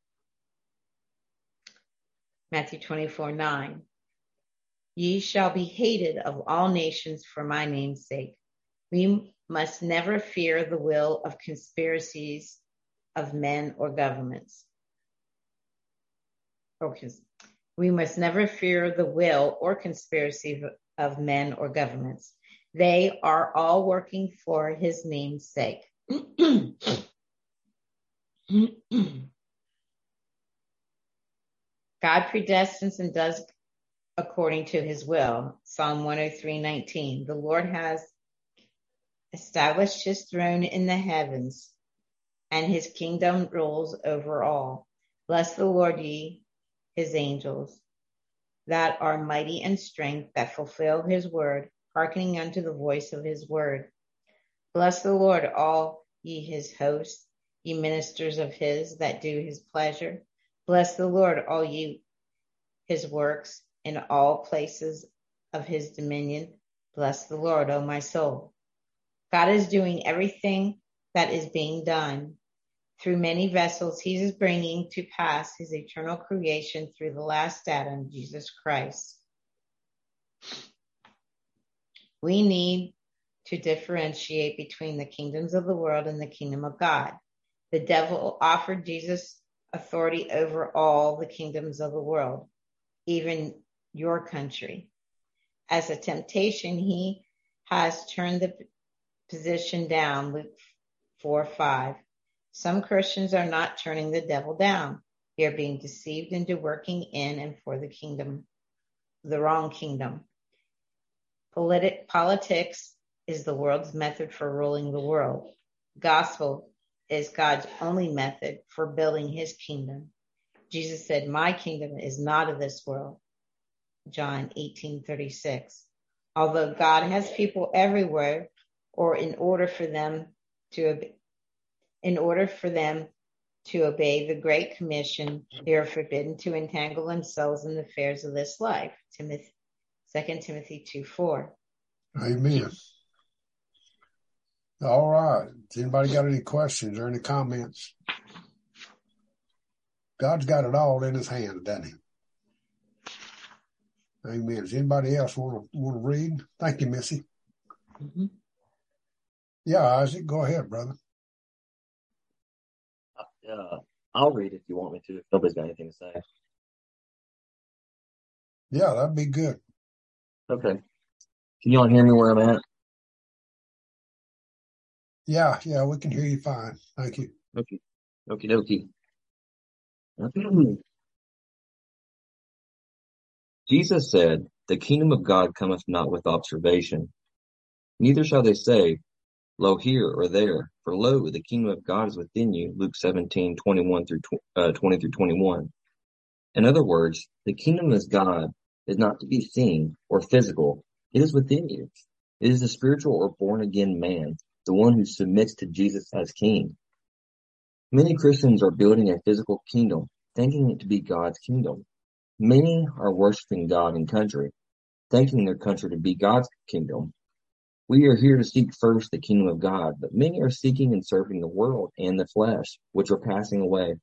Matthew 24:9. Ye shall be hated of all nations for my name's sake. We must never fear the will of conspiracies of men or governments. We must never fear the will or conspiracy of men or governments. They are all working for his name's sake. God predestines and does according to his will. Psalm 103:19. The Lord has established his throne in the heavens, and his kingdom rules over all. Bless the Lord, ye his angels, that are mighty in strength, that fulfill his word, hearkening unto the voice of his word. Bless the Lord, all ye his hosts, ye ministers of his that do his pleasure. Bless the Lord, all ye his works in all places of his dominion. Bless the Lord, O my soul. God is doing everything that is being done. Through many vessels, he is bringing to pass his eternal creation through the last Adam, Jesus Christ. We need to differentiate between the kingdoms of the world and the kingdom of God. The devil offered Jesus authority over all the kingdoms of the world, even your country. As a temptation, he has turned the position down, Luke 4:5. Some Christians are not turning the devil down. They are being deceived into working in and for the kingdom, the wrong kingdom. Politics is the world's method for ruling the world. Gospel is God's only method for building his kingdom. Jesus said, my kingdom is not of this world. John 18:36. Although God has people everywhere, or in order for them to obey the Great Commission, they are forbidden to entangle themselves in the affairs of this life. 2 Timothy 2:4. Amen. All right. Has anybody got any questions or any comments? God's got it all in his hand, doesn't he? Amen. Does anybody else want to read? Thank you, Missy. Mm-hmm. Yeah, Isaac, go ahead, brother. I'll read if you want me to, if nobody's got anything to say. Yeah, that'd be good. Okay. Can y'all hear me where I'm at? Yeah, we can hear you fine. Thank you. Okay. Okie dokie. Jesus said, the kingdom of God cometh not with observation. Neither shall they say, lo here or there, for lo, the kingdom of God is within you. Luke 17:20 through 21. In other words, the kingdom of God is not to be seen or physical. It is within you. It is the spiritual or born again man, the one who submits to Jesus as king. Many Christians are building a physical kingdom, thinking it to be God's kingdom. Many are worshiping God and country, thinking their country to be God's kingdom. We are here to seek first the kingdom of God, but many are seeking and serving the world and the flesh, which are passing away.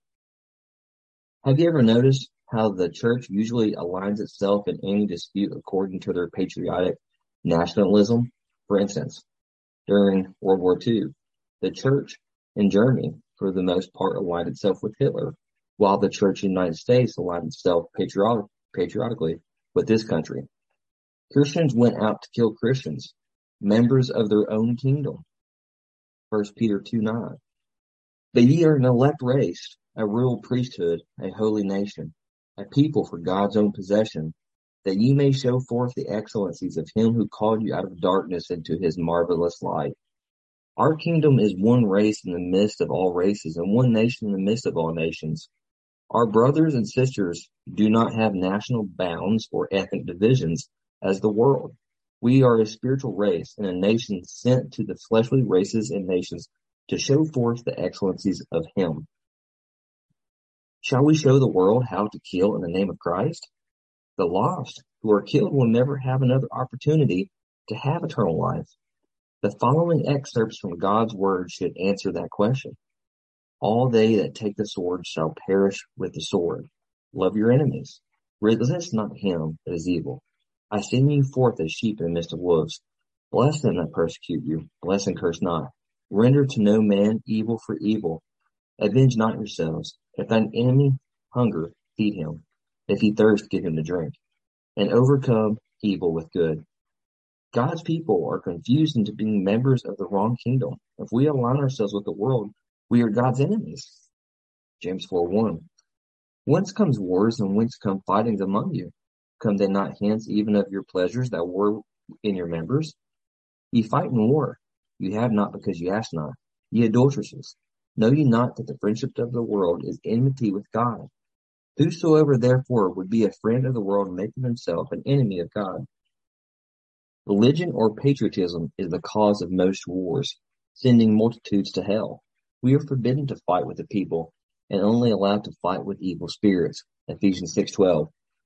Have you ever noticed how the church usually aligns itself in any dispute according to their patriotic nationalism? For instance, during World War II, the church in Germany, for the most part, aligned itself with Hitler, while the church in the United States aligned itself patriotically with this country. Christians went out to kill Christians, members of their own kingdom. 1 Peter 2:9. But ye are an elect race, a royal priesthood, a holy nation, a people for God's own possession, that ye may show forth the excellencies of him who called you out of darkness into his marvelous light. Our kingdom is one race in the midst of all races, and one nation in the midst of all nations. Our brothers and sisters do not have national bounds or ethnic divisions as the world. We are a spiritual race and a nation sent to the fleshly races and nations to show forth the excellencies of him. Shall we show the world how to kill in the name of Christ? The lost who are killed will never have another opportunity to have eternal life. The following excerpts from God's word should answer that question. All they that take the sword shall perish with the sword. Love your enemies. Resist not him that is evil. I send you forth as sheep in the midst of wolves. Bless them that persecute you. Bless and curse not. Render to no man evil for evil. Avenge not yourselves. If thine enemy hunger, feed him. If he thirst, give him to drink. And overcome evil with good. God's people are confused into being members of the wrong kingdom. If we align ourselves with the world, we are God's enemies. James 4:1. Whence comes wars and whence come fightings among you? Come they not hence even of your pleasures that were in your members? Ye fight in war. You have not because you ask not. Ye adulteresses. Know ye not that the friendship of the world is enmity with God? Whosoever therefore would be a friend of the world maketh himself an enemy of God. Religion or patriotism is the cause of most wars, sending multitudes to hell. We are forbidden to fight with the people and only allowed to fight with evil spirits. Ephesians 6:12.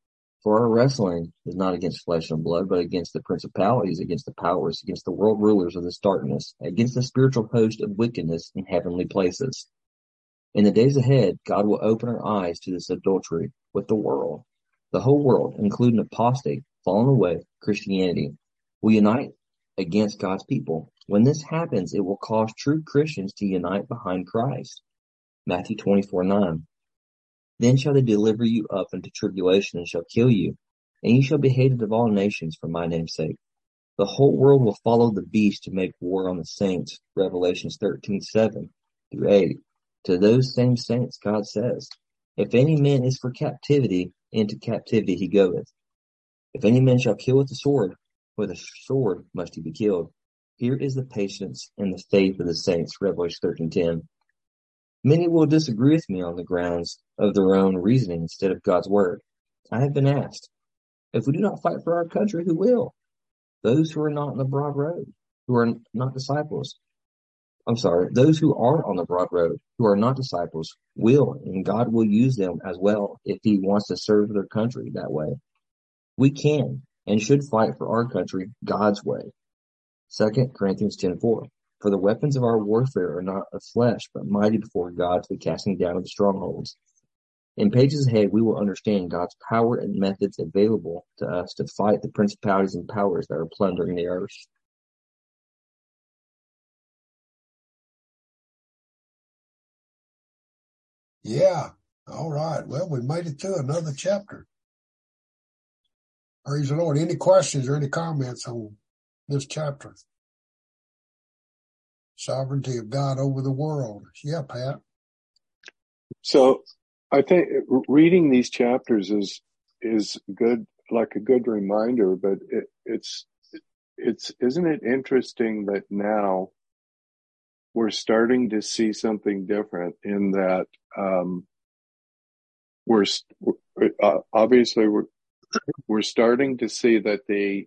For our wrestling is not against flesh and blood, but against the principalities, against the powers, against the world rulers of this darkness, against the spiritual host of wickedness in heavenly places. In the days ahead, God will open our eyes to this adultery with the world. The whole world, including apostate, fallen away Christianity, will unite against God's people. When this happens, it will cause true Christians to unite behind Christ. Matthew 24:9. Then shall they deliver you up into tribulation and shall kill you, and you shall be hated of all nations for my name's sake. The whole world will follow the beast to make war on the saints. Revelations 13:7-8. To those same saints God says, if any man is for captivity, into captivity he goeth. If any man shall kill with the sword must he be killed. Here is the patience and the faith of the saints. Revelation 13:10. Many will disagree with me on the grounds of their own reasoning instead of God's word. I have been asked, if we do not fight for our country, who will? Those who are not on the broad road, who are not disciples. Those who are on the broad road, who are not disciples, will, and God will use them as well if he wants to serve their country that way. We can and should fight for our country God's way. 2 Corinthians 10:4. For the weapons of our warfare are not of flesh, but mighty before God to the casting down of the strongholds. In pages ahead, we will understand God's power and methods available to us to fight the principalities and powers that are plundering the earth. Yeah. All right. Well, we made it through another chapter. Praise the Lord. Any questions or any comments on this chapter? Sovereignty of God over the world. Yeah, Pat. So I think reading these chapters is good, like a good reminder, but it's isn't it interesting that now we're starting to see something different in that we're starting to see that the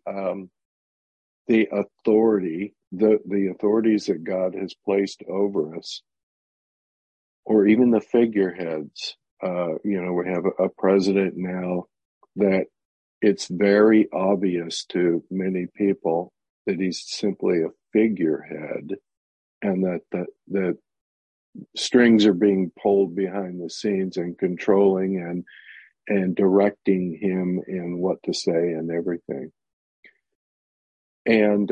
authorities that God has placed over us, or even the figureheads, we have a president now that it's very obvious to many people that he's simply a figurehead, and that strings are being pulled behind the scenes and controlling and directing him in what to say and everything. And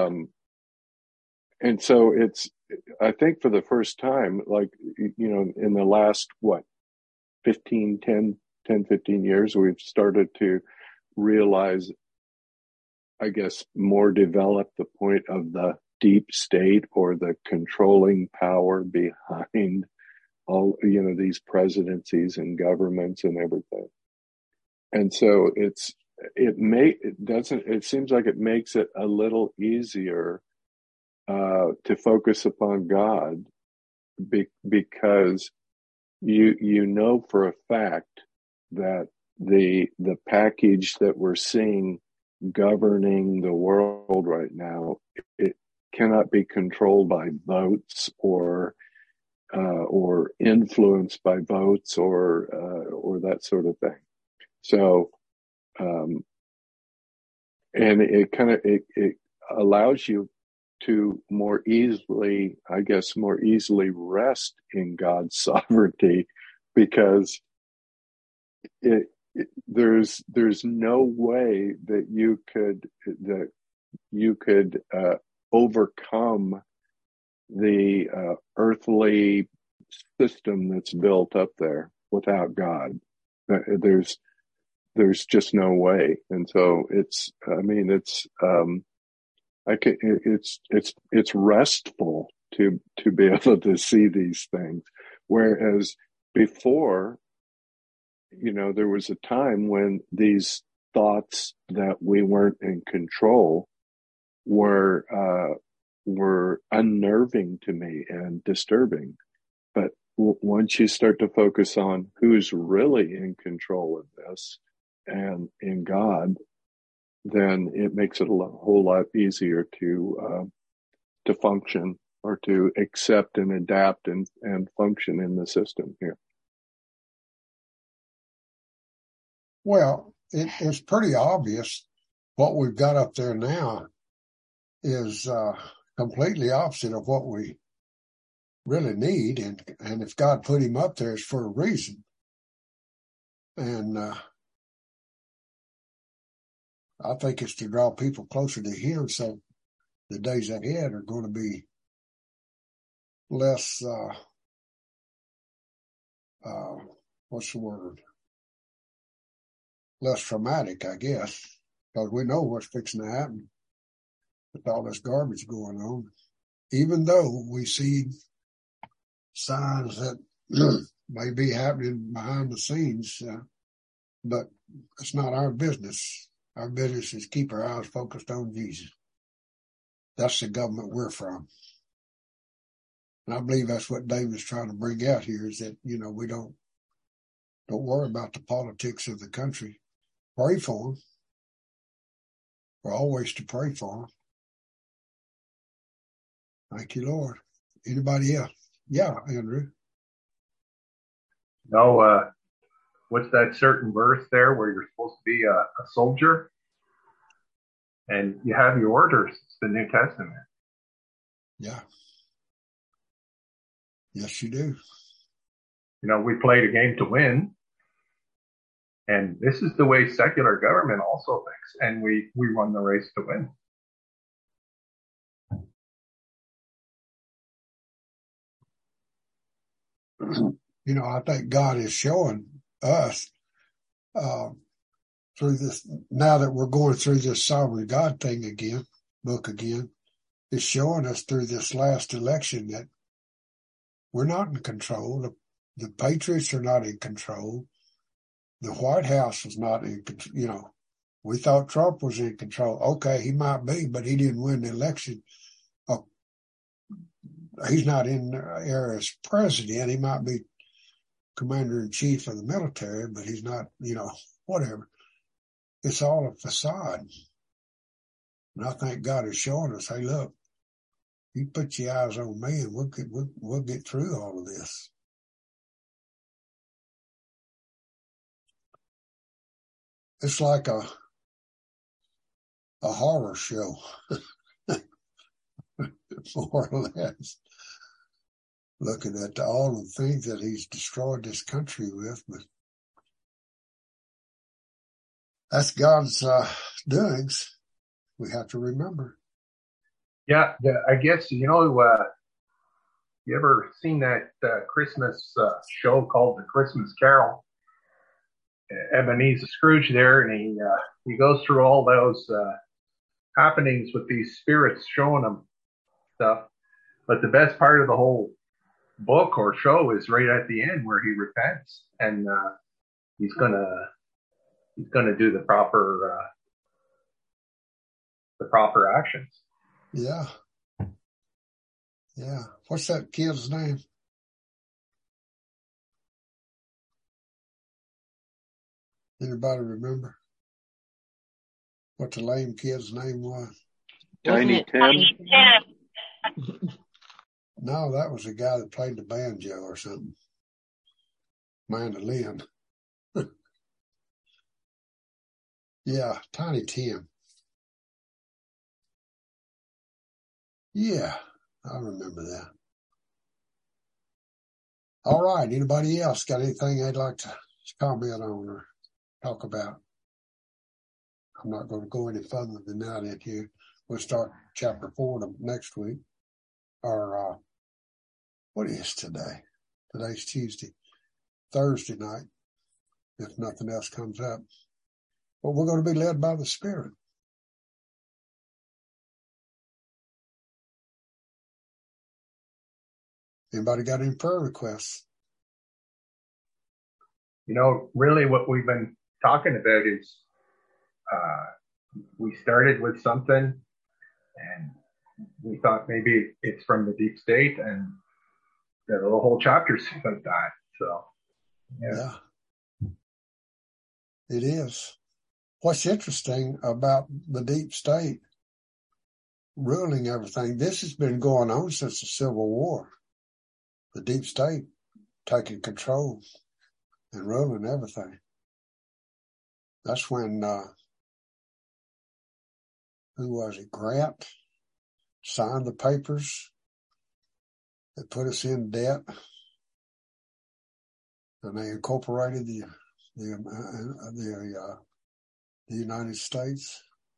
so it's, I think for the first time, like, in the last, 15 years, we've started to realize, I guess, more develop the point of the deep state or the controlling power behind all, these presidencies and governments and everything. And so it seems like it makes it a little easier to focus upon God, because you know for a fact that the package that we're seeing governing the world right now, it cannot be controlled by votes or influenced by votes or that sort of thing. So, and it allows you to more easily rest in God's sovereignty, because there's no way that you could overcome the earthly system that's built up there without God. There's just no way. And so it's restful to be able to see these things. Whereas before, there was a time when these thoughts that we weren't in control were unnerving to me and disturbing. But once you start to focus on who's really in control of this and in God, then it makes it a whole lot easier to function, or to accept and adapt and function in the system here. Well, it's pretty obvious what we've got up there now is completely opposite of what we really need. And if God put him up there, it's for a reason. And I think it's to draw people closer to him, so the days ahead are going to be less, what's the word? Less traumatic, I guess, because we know what's fixing to happen with all this garbage going on. Even though we see signs that may be happening behind the scenes, but it's not our business. Our business is keep our eyes focused on Jesus. That's the government we're from. And I believe that's what David's trying to bring out here is that, we don't worry about the politics of the country. Pray for them. We're always to pray for them. Thank you, Lord. Anybody else? Yeah, Andrew. No, what's that certain verse there where you're supposed to be a soldier? And you have your orders. It's the New Testament. Yeah. Yes, you do. We played a game to win. And this is the way secular government also thinks. And we run the race to win. I think God is showing us through this, now that we're going through this sovereign God thing again, is showing us through this last election that we're not in control. The Patriots are not in control. The White House is not in control. We thought Trump was in control. Okay, he might be, but he didn't win the election. He's not in there as president. He might be commander-in-chief of the military, but he's not, whatever. It's all a facade. And I think God is showing us, hey, look, you put your eyes on me and we'll get through all of this. It's like a horror show, more or less. Looking at all the things that he's destroyed this country with, but that's God's doings. We have to remember. Yeah, I guess, you ever seen that Christmas show called The Christmas Carol? Ebenezer Scrooge there, and he goes through all those happenings with these spirits showing him stuff. But the best part of the whole book or show is right at the end where he repents and he's gonna do the proper actions. Yeah. What's that kid's name? Anybody remember what the lame kid's name was? Tiny Tim. No, that was the guy that played the banjo or something. Mandolin. Yeah, Tiny Tim. Yeah, I remember that. All right, anybody else got anything they'd like to comment on or talk about? I'm not going to go any further than that in here. We'll start chapter 4 next week. Or, what is today? Today's Tuesday. Thursday night, if nothing else comes up. But we're going to be led by the Spirit. Anybody got any prayer requests? Really what we've been talking about is we started with something and we thought maybe it's from the deep state, and the whole chapter's about that. So, yeah, it is. What's interesting about the deep state ruling everything, this has been going on since the Civil War. The deep state taking control and ruling everything. That's when, who was it? Grant signed the papers that put us in debt, and they incorporated the United States.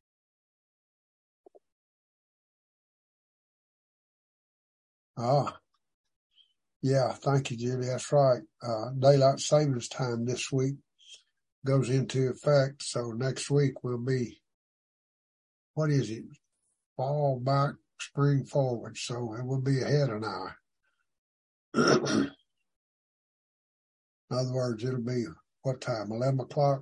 Yeah, thank you, Julie. That's right. Daylight savings time this week goes into effect. So next week will be, what is it? Fall back, spring forward. So it will be ahead of an hour. In other words, it'll be what time? 11 o'clock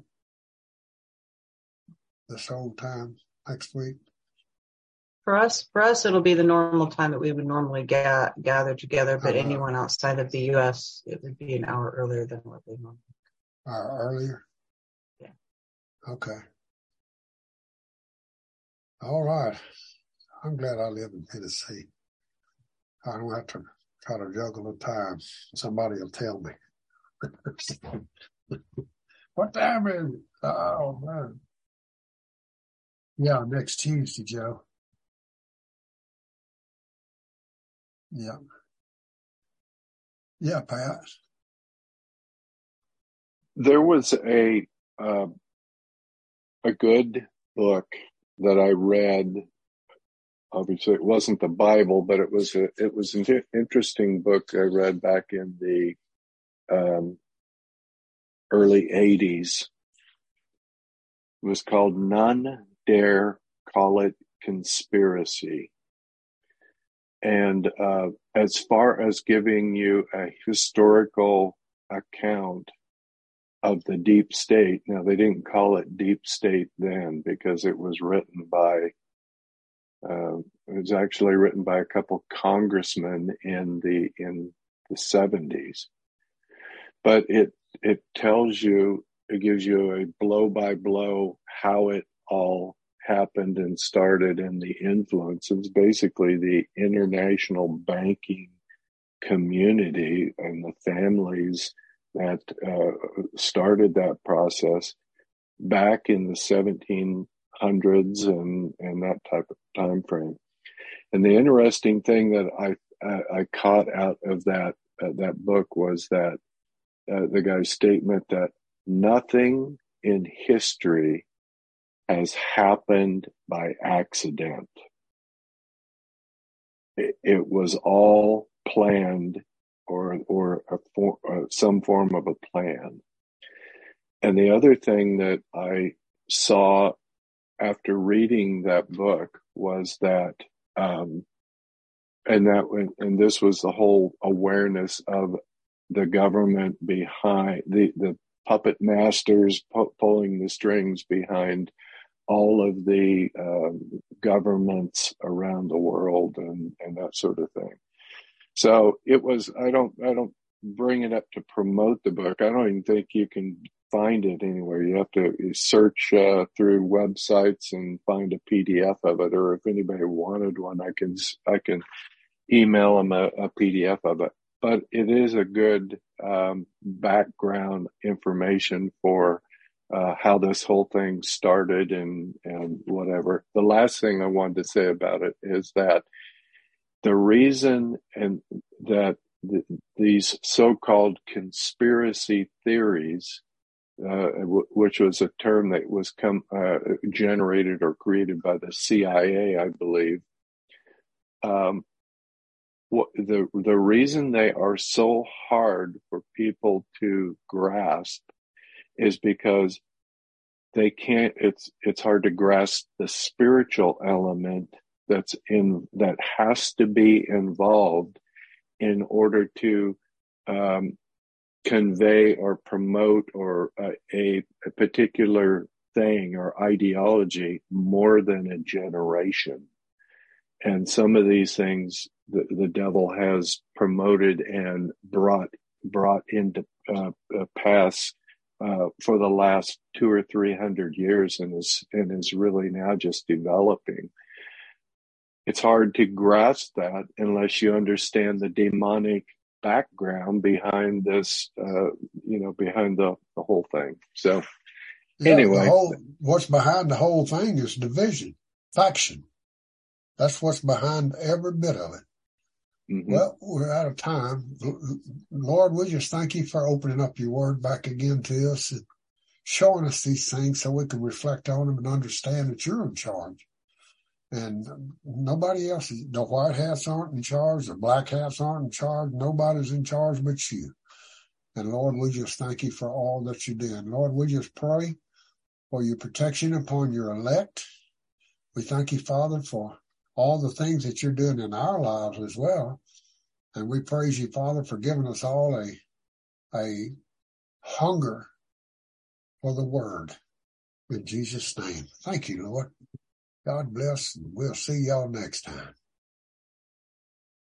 this whole time next week. For us, it'll be the normal time that we would normally gather together. But anyone outside of the U.S., it would be an hour earlier than what they normally. Earlier? Yeah. Okay. All right. I'm glad I live in Tennessee. I don't have to try to juggle the time. Somebody will tell me. What time is it? Oh, man. Yeah, next Tuesday, Joe. Yeah. Yeah, Pat. There was a good book that I read. Obviously, it wasn't the Bible, but it was an interesting book I read back in the early 80s. It was called None Dare Call It Conspiracy. And as far as giving you a historical account of the deep state, now they didn't call it deep state then because it was written by, it was actually written by a couple congressmen in the 70s. But it tells you, it gives you a blow by blow how it all happened and started, and the influences, basically the international banking community and the families that started that process back in the 1700s and that type of time frame. And the interesting thing that I caught out of that book was that the guy's statement that nothing in history has happened by accident. It was all planned or some form of a plan. And the other thing that I saw after reading that book was that, and this was the whole awareness of the government behind the puppet masters pulling the strings behind all of the governments around the world and that sort of thing. So it was, I don't bring it up to promote the book. I don't even think you can find it anywhere. You have to search through websites and find a PDF of it, or if anybody wanted one, I can email them a PDF of it. But it is a good background information for how this whole thing started and whatever. The last thing I wanted to say about it is that the reason that these so-called conspiracy theories, which was a term that was generated or created by the CIA, I believe, the reason they are so hard for people to grasp is because they can't, it's hard to grasp the spiritual element that has to be involved in order to convey or promote or a particular thing or ideology more than a generation. And some of these things the devil has promoted and brought into pass for the last 200 or 300 years and is really now just developing. It's hard to grasp that unless you understand the demonic background behind this, behind the whole thing. So Anyway. What's behind the whole thing is division, faction. That's what's behind every bit of it. Mm-hmm. Well, we're out of time. Lord, we just thank you for opening up your word back again to us and showing us these things so we can reflect on them and understand that you're in charge. And nobody else is. The white hats aren't in charge. The black hats aren't in charge. Nobody's in charge but you. And Lord, we just thank you for all that you did. Lord, we just pray for your protection upon your elect. We thank you, Father, for all the things that you're doing in our lives as well. And we praise you, Father, for giving us all a hunger for the word. In Jesus' name. Thank you, Lord. God bless, and we'll see y'all next time.